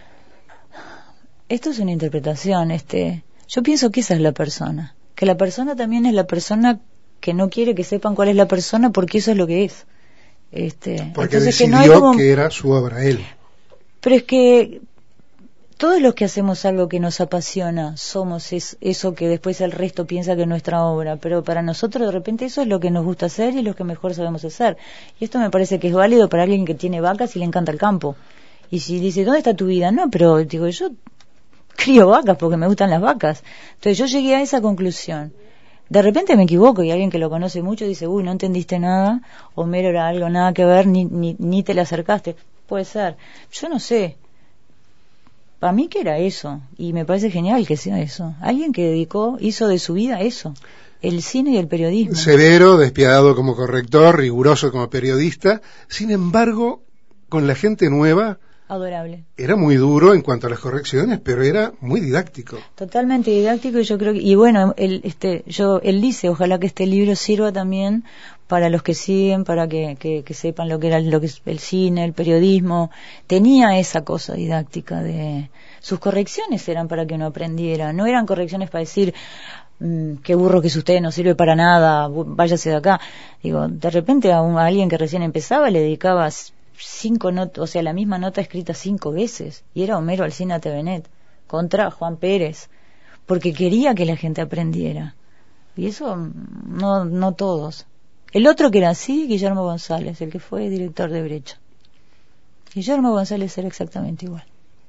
esto es una interpretación, yo pienso que esa es la persona, que la persona también es la persona que no quiere que sepan cuál es la persona porque eso es lo que es. Porque decidió que era su obra, él. Pero es que todos los que hacemos algo que nos apasiona somos eso que después el resto piensa que es nuestra obra, pero para nosotros de repente eso es lo que nos gusta hacer y lo que mejor sabemos hacer. Y esto me parece que es válido para alguien que tiene vacas y le encanta el campo. Y si dice, ¿dónde está tu vida? No, pero digo, yo crío vacas porque me gustan las vacas. Entonces yo llegué a esa conclusión. De repente me equivoco y alguien que lo conoce mucho dice, uy, no entendiste nada, Homero era algo nada que ver, ni te le acercaste. Puede ser. Yo no sé. para mí que era eso, y me parece genial que sea eso. Alguien que hizo de su vida eso, el cine y el periodismo. Severo, despiadado como corrector, riguroso como periodista, sin embargo, con la gente nueva, adorable. Era muy duro en cuanto a las correcciones, pero era muy didáctico. Totalmente didáctico, y yo creo que, y bueno, él dice, ojalá que este libro sirva también para los que siguen, para que sepan lo que es el cine, el periodismo. Tenía esa cosa didáctica de sus correcciones eran para que uno aprendiera, no eran correcciones para decir qué burro que es usted, no sirve para nada, váyase de acá. Digo, de repente a alguien que recién empezaba le dedicaba 5 notas, o sea, la misma nota escrita 5 veces, y era Homero Alsina Tevenet contra Juan Pérez, porque quería que la gente aprendiera, y eso no todos. El otro que era así, Guillermo González, el que fue director de Brecha. Guillermo González era exactamente igual.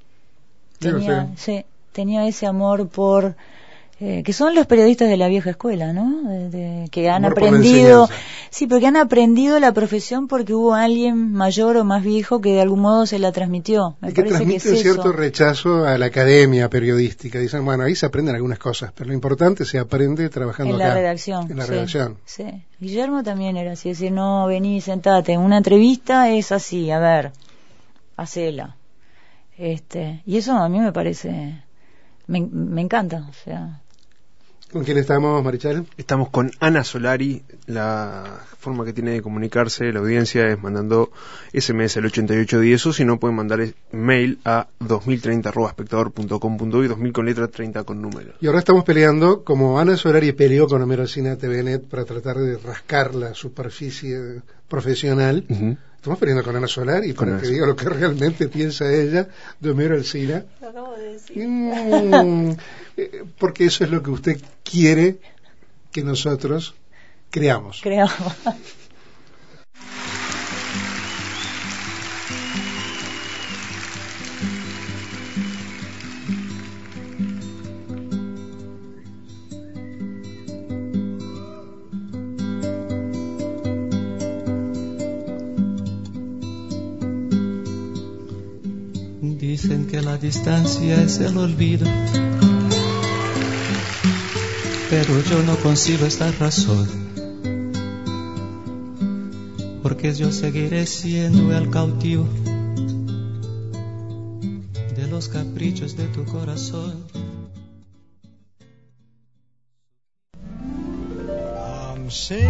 Tenía ese amor por que son los periodistas de la vieja escuela, ¿no? Que han aprendido, sí, porque han aprendido la profesión porque hubo alguien mayor o más viejo que de algún modo se la transmitió. Me parece transmite que es cierto eso. Rechazo a la academia periodística. Dicen, bueno, ahí se aprenden algunas cosas, pero lo importante se aprende trabajando en acá. La redacción. En la redacción. Sí. Guillermo también era así, decir, no, vení, sentate, una entrevista es así, a ver, hacela. Y eso a mí me parece, me encanta, o sea. ¿Con quién estamos, Marichal? Estamos con Ana Solari. La forma que tiene de comunicarse la audiencia es mandando SMS al 8810, o si no pueden mandar mail a 2030@espectador.com.uy, 2000 con letra, 30 con número. Y ahora estamos peleando, como Ana Solari peleó con Homero Alsina Tevenet para tratar de rascar la superficie profesional. Uh-huh. Estamos peleando con Ana Solari para que diga lo que realmente piensa ella de Homero Alsina. Lo acabo de decir. Porque eso es lo que usted quiere que nosotros creamos. Dicen que la distancia es el olvido, pero yo no concibo esta razón, porque yo seguiré siendo el cautivo de los caprichos de tu corazón. I'm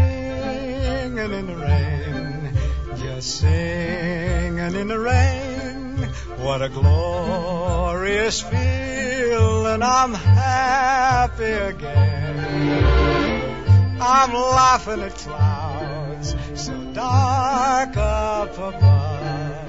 singing in the rain, just singing in the rain. What a glorious feeling, I'm happy again. I'm laughing at clouds so dark up above.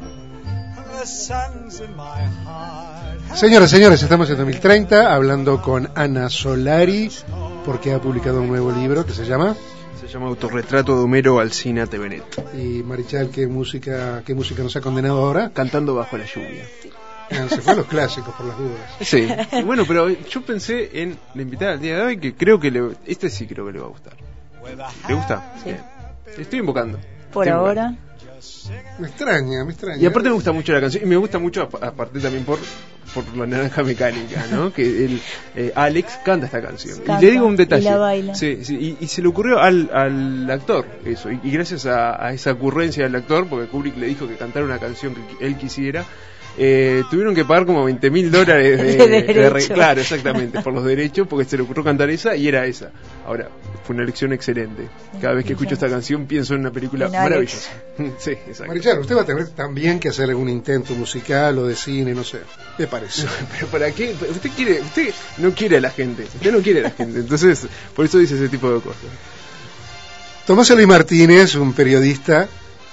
The sun's in my heart. Señoras y señores, estamos en 2030 hablando con Ana Solari porque ha publicado un nuevo libro que se llama Autorretrato de Homero Alsina Tevenet. Y Marichal, ¿qué música nos ha condenado ahora? Cantando bajo la lluvia. Se fue a los clásicos por las dudas. Sí. Bueno, pero yo pensé en la invitada al día de hoy, que creo que este sí creo que le va a gustar. ¿Le gusta? Sí. Bien. Estoy invocando. Por ahora. Me extraña. Y aparte me gusta mucho la canción, y me gusta mucho aparte también por la naranja mecánica, ¿no? Que Alex canta esta canción. Y le digo un detalle. Y la baila. Sí, y se le ocurrió al actor eso. Y gracias a esa ocurrencia del actor, porque Kubrick le dijo que cantara una canción que él quisiera, tuvieron que pagar como $20,000 de claro, exactamente, por los derechos, porque se le ocurrió cantar esa y era esa. Ahora, fue una elección excelente. Cada vez que escucho esta canción pienso en una película maravillosa. Sí, exacto. Marichal, usted va a tener también que hacer algún intento musical o de cine, no sé, me parece. Pero ¿para qué? Usted no quiere a la gente. Usted no quiere a la gente. Entonces, por eso dice ese tipo de cosas. Tomás Eloy Martínez, un periodista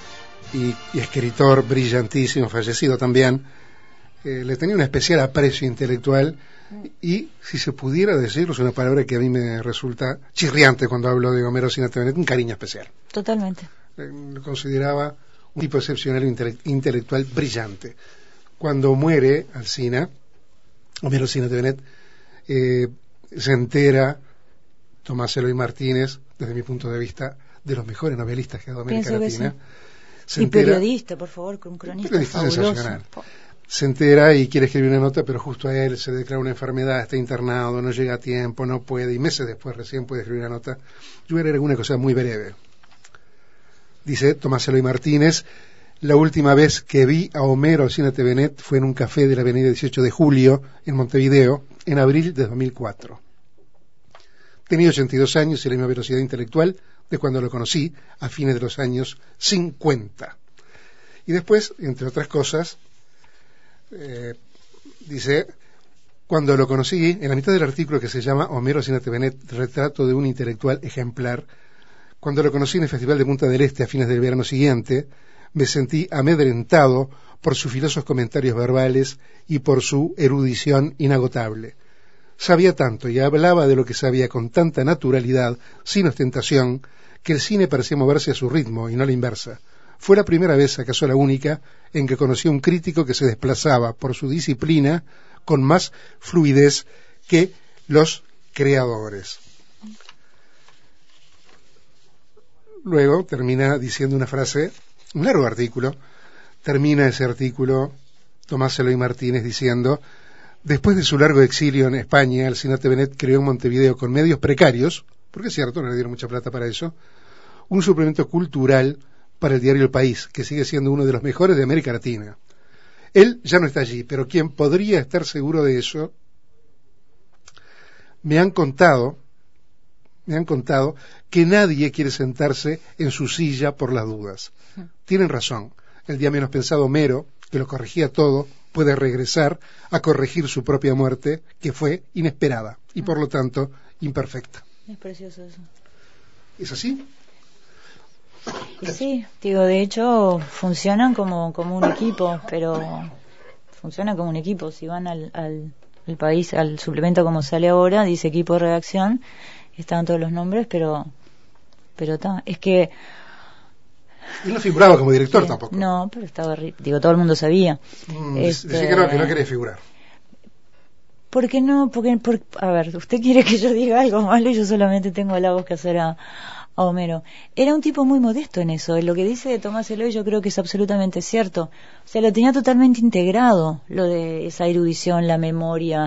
y escritor brillantísimo, fallecido también, le tenía un especial aprecio intelectual y, si se pudiera decirlo, es una palabra que a mí me resulta chirriante cuando hablo de Homero Alsina Tevenet, un cariño especial. Totalmente. Lo consideraba un tipo excepcional intelectual brillante. Cuando muere Alsina, Homero Alsina Tevenet, se entera Tomás Eloy Martínez, desde mi punto de vista, de los mejores novelistas que ha dado América Latina. Y periodista, por favor, con cronista fabuloso. Sensacional. se entera y quiere escribir una nota, pero justo a él se le declara una enfermedad, está internado, no llega a tiempo, no puede, y meses después recién puede escribir una nota. Yo voy a leer alguna cosa muy breve. Dice Tomás Eloy Martínez: la última vez que vi a Homero Alsina Benet fue en un café de la avenida 18 de Julio, en Montevideo, en abril de 2004. Tenía 82 años y la misma velocidad intelectual de cuando lo conocí, a fines de los años 50. Y después, entre otras cosas, dice: cuando lo conocí, en la mitad del artículo que se llama Homero Alsina Benet, retrato de un intelectual ejemplar, cuando lo conocí en el Festival de Punta del Este a fines del verano siguiente, me sentí amedrentado por sus filosos comentarios verbales y por su erudición inagotable. Sabía tanto y hablaba de lo que sabía con tanta naturalidad, sin ostentación, que el cine parecía moverse a su ritmo y no a la inversa. Fue la primera vez, acaso la única, en que conocí a un crítico que se desplazaba por su disciplina con más fluidez que los creadores. Luego termina diciendo una frase, un largo artículo, termina ese artículo Tomás Eloy Martínez diciendo: después de su largo exilio en España, Alsina Benet creó en Montevideo con medios precarios, porque es cierto, no le dieron mucha plata para eso, un suplemento cultural para el diario El País, que sigue siendo uno de los mejores de América Latina. Él ya no está allí, pero quien podría estar seguro de eso, me han contado que nadie quiere sentarse en su silla por las dudas. Tienen razón. El día menos pensado, Homero, que lo corregía todo, puede regresar a corregir su propia muerte, que fue inesperada y por lo tanto imperfecta. Es precioso eso. ¿Es así? Y sí, digo, de hecho funcionan como un equipo, pero funcionan como un equipo. Si van al País, al suplemento como sale ahora, dice equipo de redacción, estaban todos los nombres, pero es que y no figuraba como director tampoco. No, pero estaba, digo, todo el mundo sabía. Dice que no quería figurar. ¿Por qué no? Porque, a ver, usted quiere que yo diga algo malo y yo solamente tengo halagos que hacer a Homero. Era un tipo muy modesto en eso. Lo que dice Tomás Eloy yo creo que es absolutamente cierto. O sea, lo tenía totalmente integrado, lo de esa erudición, la memoria.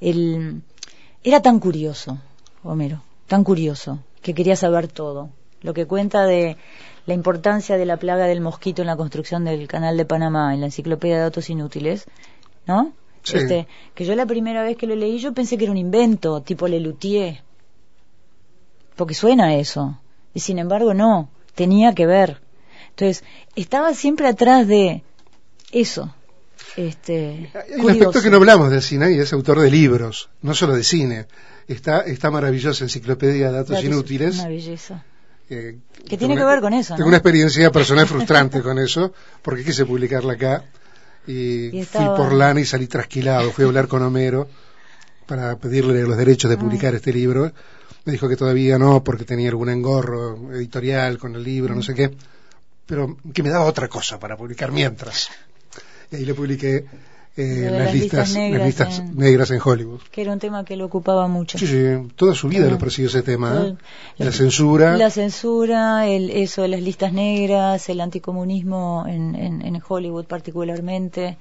Era tan curioso, Homero, tan curioso, que quería saber todo. Lo que cuenta de la importancia de la plaga del mosquito en la construcción del Canal de Panamá, en la Enciclopedia de Datos Inútiles, ¿no? Sí. Que yo la primera vez que lo leí yo pensé que era un invento, tipo Lelutier, porque suena a eso, y sin embargo no, tenía que ver. Entonces, estaba siempre atrás de eso. Hay un aspecto que no hablamos del cine, y es autor de libros, no solo de cine. Está maravillosa Enciclopedia de Datos Inútiles. Una belleza. Que tiene que ver con eso, ¿no? Tengo una experiencia personal frustrante con eso, porque quise publicarla acá y fui por lana y salí trasquilado. Fui a hablar con Homero para pedirle los derechos de publicar este libro. Me dijo que todavía no, porque tenía algún engorro editorial con el libro, no sé qué, pero que me daba otra cosa para publicar mientras. Y ahí le publiqué las listas negras en Hollywood. Que era un tema que lo ocupaba mucho. Sí, toda su vida lo persiguió ese tema. La censura. La censura, eso de las listas negras, el anticomunismo en Hollywood particularmente.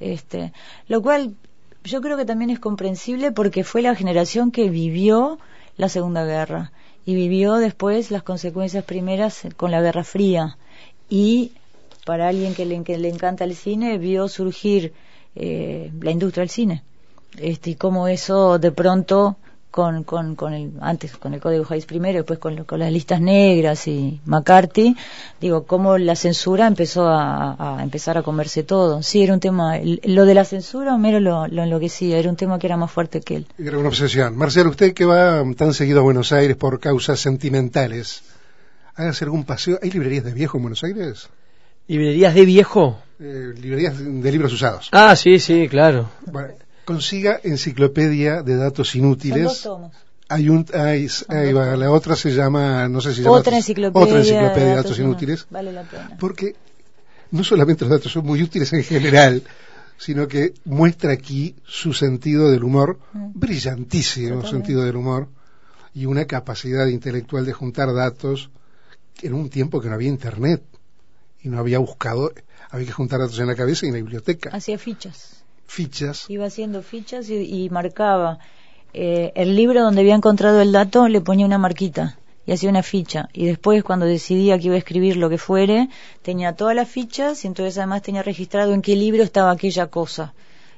Lo cual yo creo que también es comprensible porque fue la generación que vivió la Segunda Guerra y vivió después las consecuencias primeras con la Guerra Fría. Y para alguien que le encanta el cine, vio surgir la industria del cine, y cómo eso de pronto con el Código Hays primero, después con las listas negras y McCarthy, digo, cómo la censura empezó a empezar a comerse todo. Sí, era un tema, lo de la censura Homero lo enloquecía, era un tema que era más fuerte que él. Era una obsesión. Marcelo, usted que va tan seguido a Buenos Aires por causas sentimentales, hágase algún paseo. ¿Hay librerías de viejo en Buenos Aires? ¿Librerías de viejo? Librerías de libros usados. Ah, sí, claro. Bueno, consiga Enciclopedia de Datos Inútiles. Son 2 tomos. La otra se llama, no sé si otra enciclopedia de Datos Inútiles. Vale la pena. Porque no solamente los datos son muy útiles en general, sino que muestra aquí su sentido del humor, brillantísimo totalmente. Sentido del humor, y una capacidad intelectual de juntar datos en un tiempo que no había internet. y no había buscado, había que juntar datos en la cabeza y en la biblioteca. Hacía fichas. Fichas. Iba haciendo fichas y marcaba. El libro donde había encontrado el dato le ponía una marquita y hacía una ficha. Y después, cuando decidía que iba a escribir lo que fuere, tenía todas las fichas y entonces además tenía registrado en qué libro estaba aquella cosa.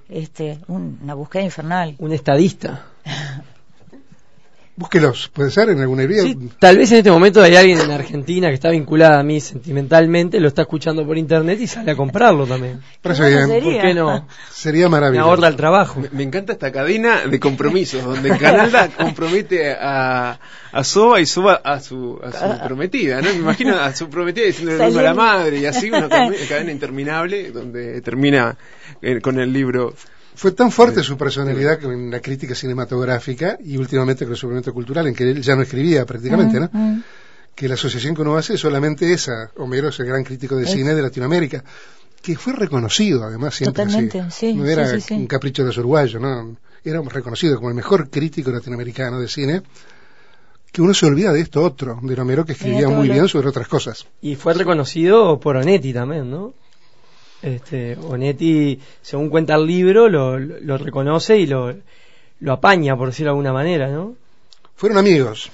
Una búsqueda infernal. Un estadista. Búsquelos, puede ser en alguna herida. Sí, tal vez en este momento hay alguien en Argentina que está vinculada a mí sentimentalmente, lo está escuchando por internet y sale a comprarlo también. Parece bien. ¿Por qué no? Sería maravilloso. Me ahorra el trabajo. Me encanta esta cadena de compromisos, donde Canalda compromete a Soba y Soba a su prometida, ¿no? Me imagino a su prometida diciendo el nombre a la madre y así, una cadena interminable donde termina con el libro. Fue tan fuerte su personalidad con la crítica cinematográfica y últimamente con el suplemento cultural, en que él ya no escribía prácticamente, ¿no? Que la asociación que uno hace es solamente esa. Homero es el gran crítico de cine de Latinoamérica, que fue reconocido además siempre. Totalmente, así. No era un capricho de los uruguayos, ¿no? Era reconocido como el mejor crítico latinoamericano de cine, que uno se olvida de esto otro, de Homero, que escribía muy bien sobre otras cosas. Y fue reconocido por Onetti también, ¿no? Onetti, según cuenta el libro, lo reconoce y lo apaña, por decirlo de alguna manera, ¿no? Fueron amigos.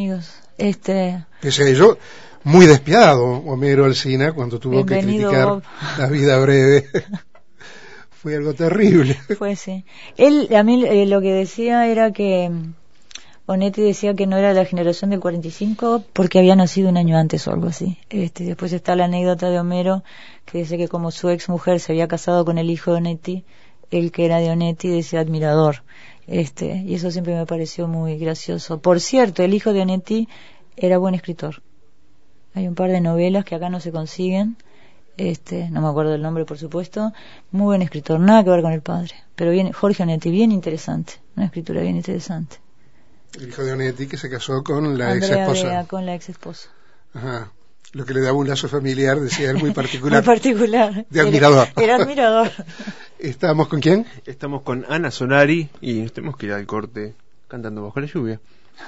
Pese a ello, muy despiadado Homero Alsina cuando tuvo que criticar Bob. La vida breve. Fue algo terrible. Fue, sí. Él, a mí lo que decía era que Onetti decía que no era la generación del 45 porque había nacido un año antes o algo así. Después está la anécdota de Homero que dice que como su ex mujer se había casado con el hijo de Onetti, él que era de Onetti decía admirador. Y eso siempre me pareció muy gracioso. Por cierto, el hijo de Onetti era buen escritor. Hay un par de novelas que acá no se consiguen. No me acuerdo del nombre, por supuesto. Muy buen escritor, nada que ver con el padre. Pero bien, Jorge Onetti, bien interesante. Una escritura bien interesante. El hijo de Onetti que se casó con la ex esposa. Con la ex esposa. Ajá. Lo que le daba un lazo familiar, decía él, muy particular. Muy particular. De admirador. Era admirador. ¿Estamos con quién? Estamos con Ana Solari y nos tenemos que ir al corte cantando Bajo la lluvia.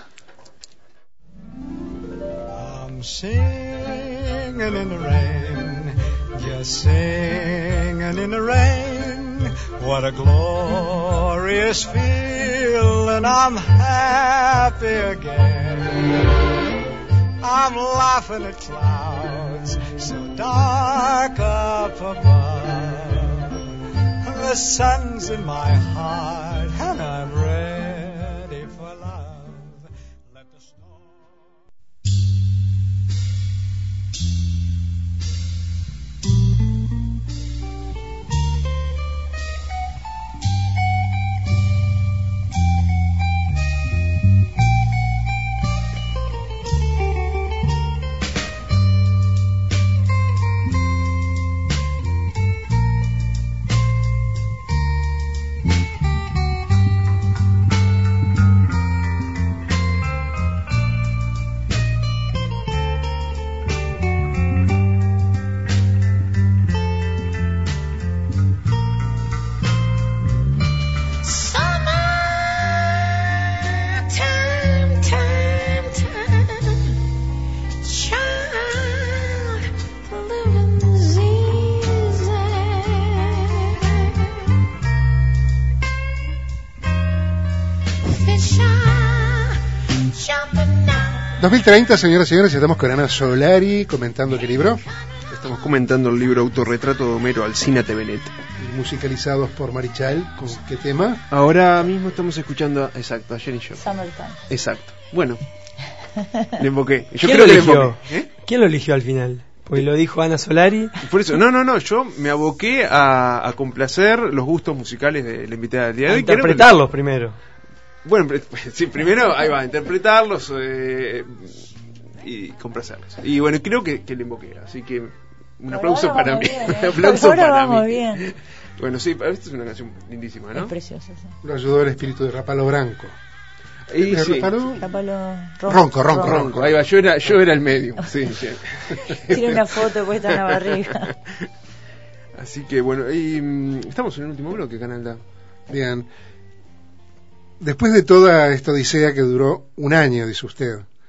I'm singing in the rain, just singing in the rain. What a glorious feeling, I'm happy again. I'm laughing at clouds so dark up above. The sun's in my heart and I'm ready for love. Let the storm... 2030, señoras y señores, estamos con Ana Solari comentando qué libro. Estamos comentando el libro Autorretrato de Homero Alsina Tevenet. Musicalizados por Marichal, ¿con qué tema? Ahora mismo estamos escuchando, exacto, a Jenny Joplin. Summertime. Exacto. Bueno, le invoqué. Yo creo que le invoqué. ¿Quién lo eligió al final? Pues lo dijo Ana Solari. Por eso, no, yo me aboqué a complacer los gustos musicales de la invitada del día de hoy. Interpretarlos primero. Bueno, sí, primero ahí va, interpretarlos y complacerlos. Y bueno, creo que le invoqué, así que un aplauso para mí. Un aplauso para mí. Bien. Bueno, sí, esta es una canción lindísima, ¿no? Es preciosa, sí. Lo ayudó el espíritu de Rapalo Branco. Y sí. Rapalo Ronco. Ahí va, yo era el medio. Sí. Tiene una foto puesta en la barriga. Así que bueno, y estamos en el último bloque, Canalda. Bien. Después de toda esta odisea que duró un año, dice usted,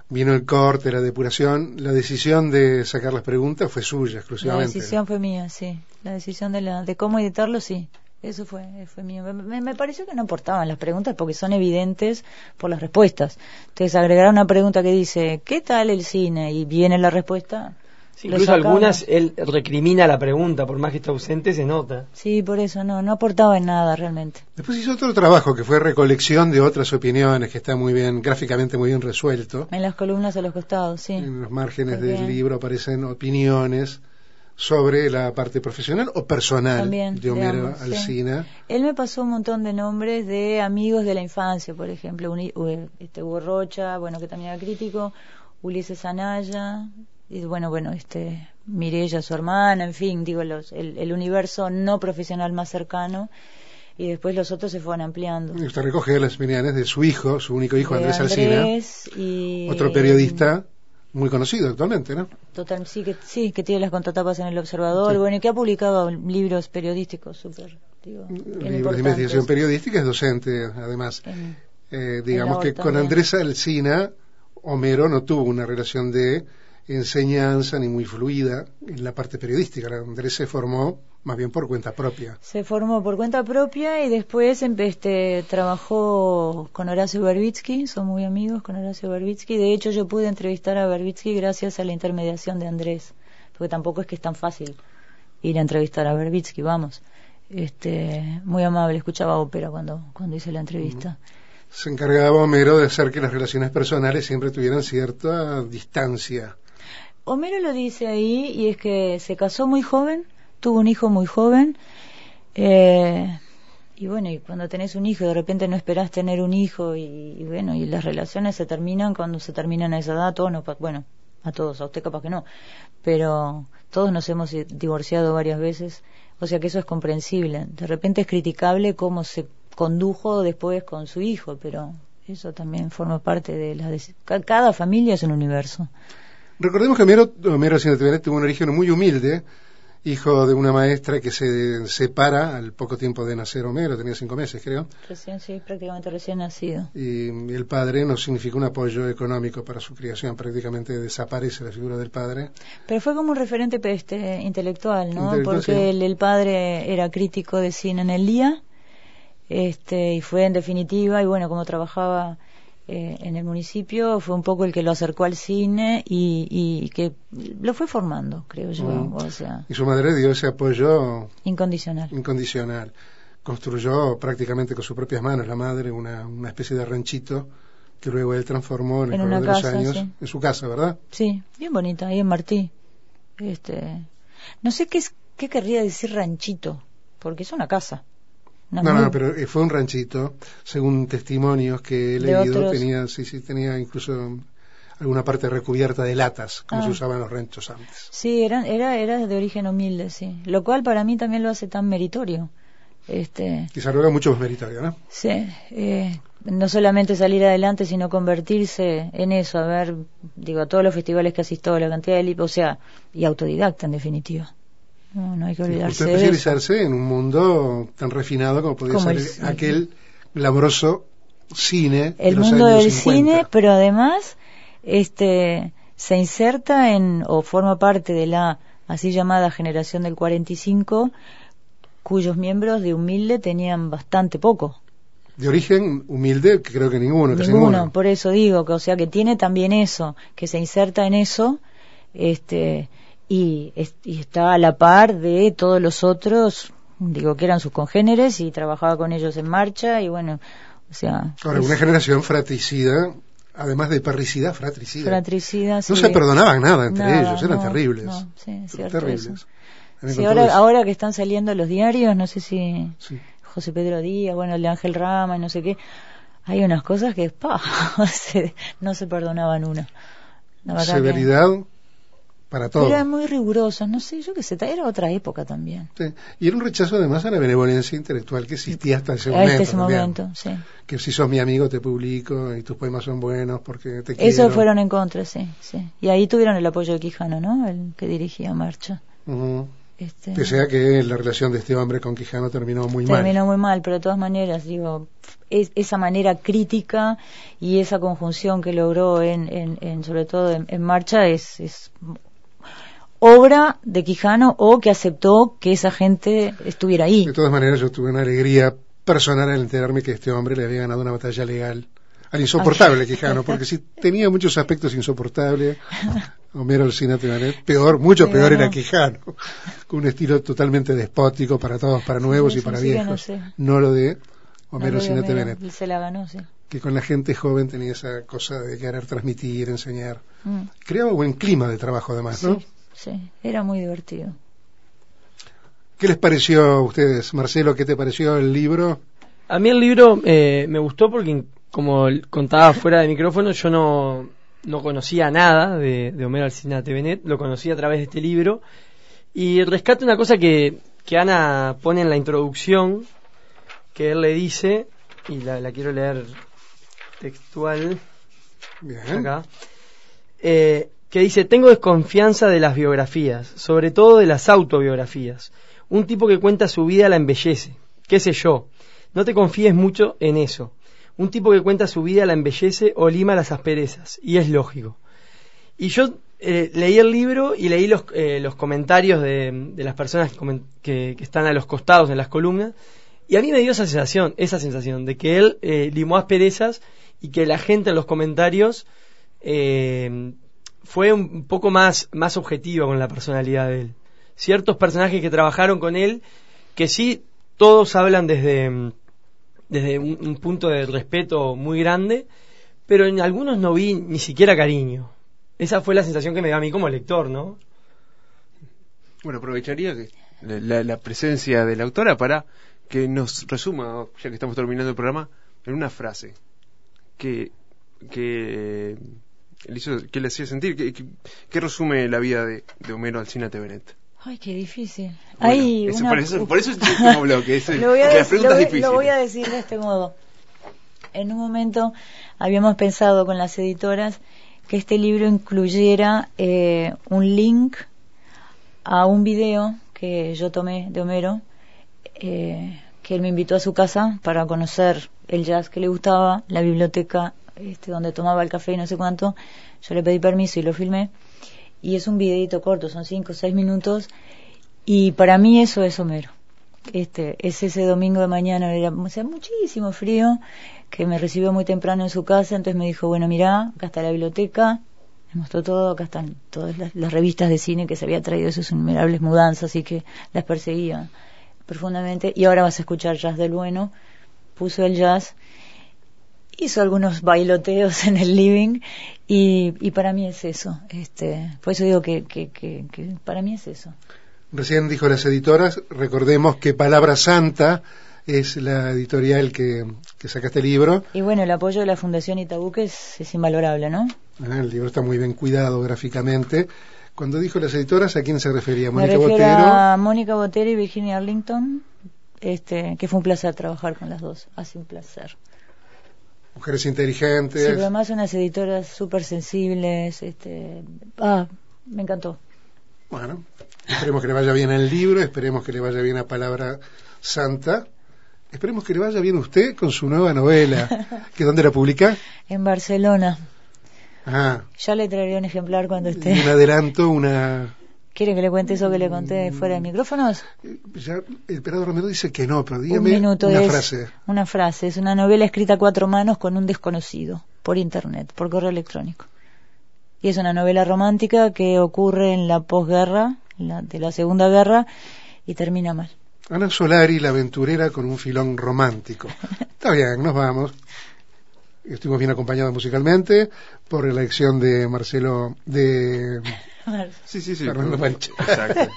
vino el corte, la depuración. La decisión de sacar las preguntas fue suya, exclusivamente. La decisión fue mía, sí. La decisión de cómo editarlo, sí. Eso fue mío. Me pareció que no aportaban las preguntas porque son evidentes por las respuestas. Entonces, agregar una pregunta que dice, ¿qué tal el cine? Y viene la respuesta. Sí, incluso algunas él recrimina la pregunta, por más que está ausente, se nota. Sí, por eso no aportaba en nada realmente. Después hizo otro trabajo que fue recolección de otras opiniones, que está muy bien, gráficamente muy bien resuelto. En las columnas a los costados, sí. En los márgenes del libro aparecen opiniones sobre la parte profesional o personal también, de Homero ambos, Alsina. Sí. Él me pasó un montón de nombres de amigos de la infancia, por ejemplo, Hugo Rocha, bueno, que también era crítico, Ulises Anaya, y bueno, Mireya, su hermana, en fin, digo, el universo no profesional más cercano, y después los otros se fueron ampliando. Y usted recoge las opiniones de su hijo, su único hijo, de Andrés Alsina, y otro periodista muy conocido actualmente, ¿no? Total, sí, que tiene las contratapas en El Observador, sí. Bueno, y que ha publicado libros periodísticos súper, libros de investigación periodística, es docente, además. Digamos que con Andrés Alsina, Homero no tuvo una relación de enseñanza ni muy fluida en la parte periodística. Andrés se formó más bien por cuenta propia. Se formó por cuenta propia y después trabajó con Horacio Verbitsky, son muy amigos con Horacio Verbitsky. De hecho, yo pude entrevistar a Verbitsky gracias a la intermediación de Andrés, porque tampoco es que es tan fácil ir a entrevistar a Verbitsky, vamos. Muy amable, escuchaba ópera cuando hice la entrevista. Se encargaba Homero de hacer que las relaciones personales siempre tuvieran cierta distancia. Homero lo dice ahí, y es que se casó muy joven, tuvo un hijo muy joven, y bueno, y cuando tenés un hijo y de repente no esperás tener un hijo, y las relaciones se terminan cuando se terminan a esa edad. Todos a todos, a usted capaz que no, pero todos nos hemos divorciado varias veces, o sea que eso es comprensible. De repente es criticable cómo se condujo después con su hijo, pero eso también forma parte de cada familia es un universo. Recordemos que Homero Alsina tuvo un origen muy humilde, hijo de una maestra que se separa al poco tiempo de nacer Homero, tenía 5 meses, creo. Prácticamente recién nacido. Y el padre no significó un apoyo económico para su criación, prácticamente desaparece la figura del padre. Pero fue como un referente intelectual, ¿no? sí. Porque el padre era crítico de cine en El Día, y fue en definitiva, y bueno, como trabajaba en el municipio, fue un poco el que lo acercó al cine y que lo fue formando, creo yo. O sea, y su madre dio ese apoyo incondicional. Construyó prácticamente con sus propias manos, la madre, una especie de ranchito que luego él transformó en el correr de los años, sí. En su casa, ¿verdad? Sí, bien bonita, ahí en Martí. No sé qué querría decir ranchito, porque es una casa. No, pero fue un ranchito, según testimonios que he leído, tenía incluso alguna parte recubierta de latas, como se usaban los ranchos antes. Sí, era de origen humilde, sí, lo cual para mí también lo hace tan meritorio. Quizá lo haga mucho más meritorio, ¿no? Sí, no solamente salir adelante, sino convertirse en eso, a todos los festivales que asistió, la cantidad de libros, y autodidacta en definitiva. No hay que olvidarse de especializarse en un mundo tan refinado como podía ser aquel laboroso cine de los mundo años del 50. cine, pero además se inserta o forma parte de la así llamada generación del 45, cuyos miembros de humilde tenían bastante poco. De origen humilde, que creo que ninguno. Por eso digo que tiene también eso, que se inserta en eso, y está a la par de todos los otros, que eran sus congéneres, y trabajaba con ellos en marcha, y bueno, Ahora, una generación fratricida, además de parricida, fratricida. Sí. No se perdonaban nada entre ellos, eran terribles. No, sí, es cierto. Terribles. Sí, ahora que están saliendo los diarios, no sé si José Pedro Díaz, el de Ángel Rama y no sé qué, hay unas cosas que no se perdonaban una. Severidad para todo. Eran muy rigurosos, no sé, yo qué sé, era otra época también. Sí. Y era un rechazo además a la benevolencia intelectual que existía hasta ese momento. Sí. Que si sos mi amigo te publico y tus poemas son buenos porque te quiero. Eso fueron en contra, sí. Y ahí tuvieron el apoyo de Quijano, ¿no? El que dirigía Marcha. Pese a que la relación de este hombre con Quijano terminó muy mal. Terminó muy mal, pero de todas maneras, digo, esa manera crítica y esa conjunción que logró sobre todo en Marcha es obra de Quijano, o que aceptó que esa gente estuviera ahí. De todas maneras, yo tuve una alegría personal al enterarme que este hombre le había ganado una batalla legal al insoportable Quijano, porque si tenía muchos aspectos insoportables, Homero Alsina-te Benet, mucho peor era Quijano, con un estilo totalmente despótico para todos, para nuevos y para viejos. No lo de Homero Alsina-te Benet. Se la ganó, sí. Que con la gente joven tenía esa cosa de querer transmitir, enseñar. Creaba buen clima de trabajo además, ¿no? Sí, era muy divertido. ¿Qué les pareció a ustedes? Marcelo, ¿qué te pareció el libro? A mí el libro me gustó porque, como contaba fuera de micrófono, yo no conocía nada de Homero Alsina-te Benet, lo conocí a través de este libro, y rescato una cosa que Ana pone en la introducción, que él le dice, y la quiero leer textual. Bien. Acá. Que dice: tengo desconfianza de las biografías, sobre todo de las autobiografías. Un tipo que cuenta su vida la embellece, qué sé yo. No te confíes mucho en eso. Un tipo que cuenta su vida la embellece o lima las asperezas, y es lógico. Y yo leí el libro y leí los comentarios de las personas que están a los costados en las columnas, y a mí me dio esa sensación de que él limó asperezas, y que la gente en los comentarios fue un poco más objetiva con la personalidad de él. Ciertos personajes que trabajaron con él, que sí, todos hablan desde un punto de respeto muy grande, pero en algunos no vi ni siquiera cariño. Esa fue la sensación que me dio a mí como lector, ¿no? Bueno, aprovecharía que la presencia de la autora para que nos resuma, ya que estamos terminando el programa, en una frase que le hacía sentir, que resume la vida de Homero Alsina-te Benet. Ay, qué difícil. Bueno, por eso es como bloque, las preguntas difíciles. Lo voy a decir de este modo. En un momento habíamos pensado con las editoras que este libro incluyera un link a un video que yo tomé de Homero, que él me invitó a su casa para conocer el jazz que le gustaba, la biblioteca donde tomaba el café y no sé cuánto. Yo le pedí permiso y lo filmé, y es un videito corto, son 5 o 6 minutos, y para mí eso es Homero. Es ese domingo de mañana, era muchísimo frío, que me recibió muy temprano en su casa. Entonces me dijo: bueno, mirá, acá está la biblioteca, me mostró todo, acá están todas las revistas de cine que se había traído, sus innumerables mudanzas, y que las perseguía profundamente, y ahora vas a escuchar jazz del bueno. Puso el jazz, hizo algunos bailoteos en el living, y para mí es eso. Por eso digo que para mí es eso. Recién dijo las editoras, recordemos que Palabra Santa es la editorial que saca este libro. Y bueno, el apoyo de la Fundación Itaú es invalorable, ¿no? El libro está muy bien cuidado gráficamente. Cuando dijo las editoras, ¿a quién se refería? ¿Mónica Botero? A Mónica Botero y Virginia Arlington, que fue un placer trabajar con las dos, hace un placer. Mujeres inteligentes. Sí, pero además unas editoras súper sensibles. Me encantó. Bueno, esperemos que le vaya bien al libro, esperemos que le vaya bien a Palabra Santa, esperemos que le vaya bien a usted con su nueva novela. ¿Que dónde la publica? En Barcelona. Ah. Ya le traeré un ejemplar cuando esté. Un adelanto, ¿Quiere que le cuente eso que le conté fuera de micrófonos? Ya el Perado Romero dice que no, pero dígame una frase. Una frase, es una novela escrita a 4 manos con un desconocido, por internet, por correo electrónico. Y es una novela romántica que ocurre en la posguerra, de la Segunda Guerra, y termina mal. Ana Solari, la aventurera con un filón romántico. Está bien, nos vamos. Estuvimos bien acompañados musicalmente por la elección de Marcelo Sí, Fernando Pancha. Exacto.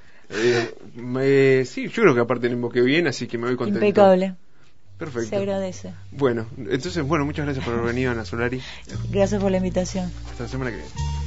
Sí, yo creo que aparte le invoqué bien, así que me voy contento. Impecable. Perfecto. Se agradece. Bueno, entonces, muchas gracias por haber venido, Ana Solari. Gracias por la invitación. Hasta la semana que viene.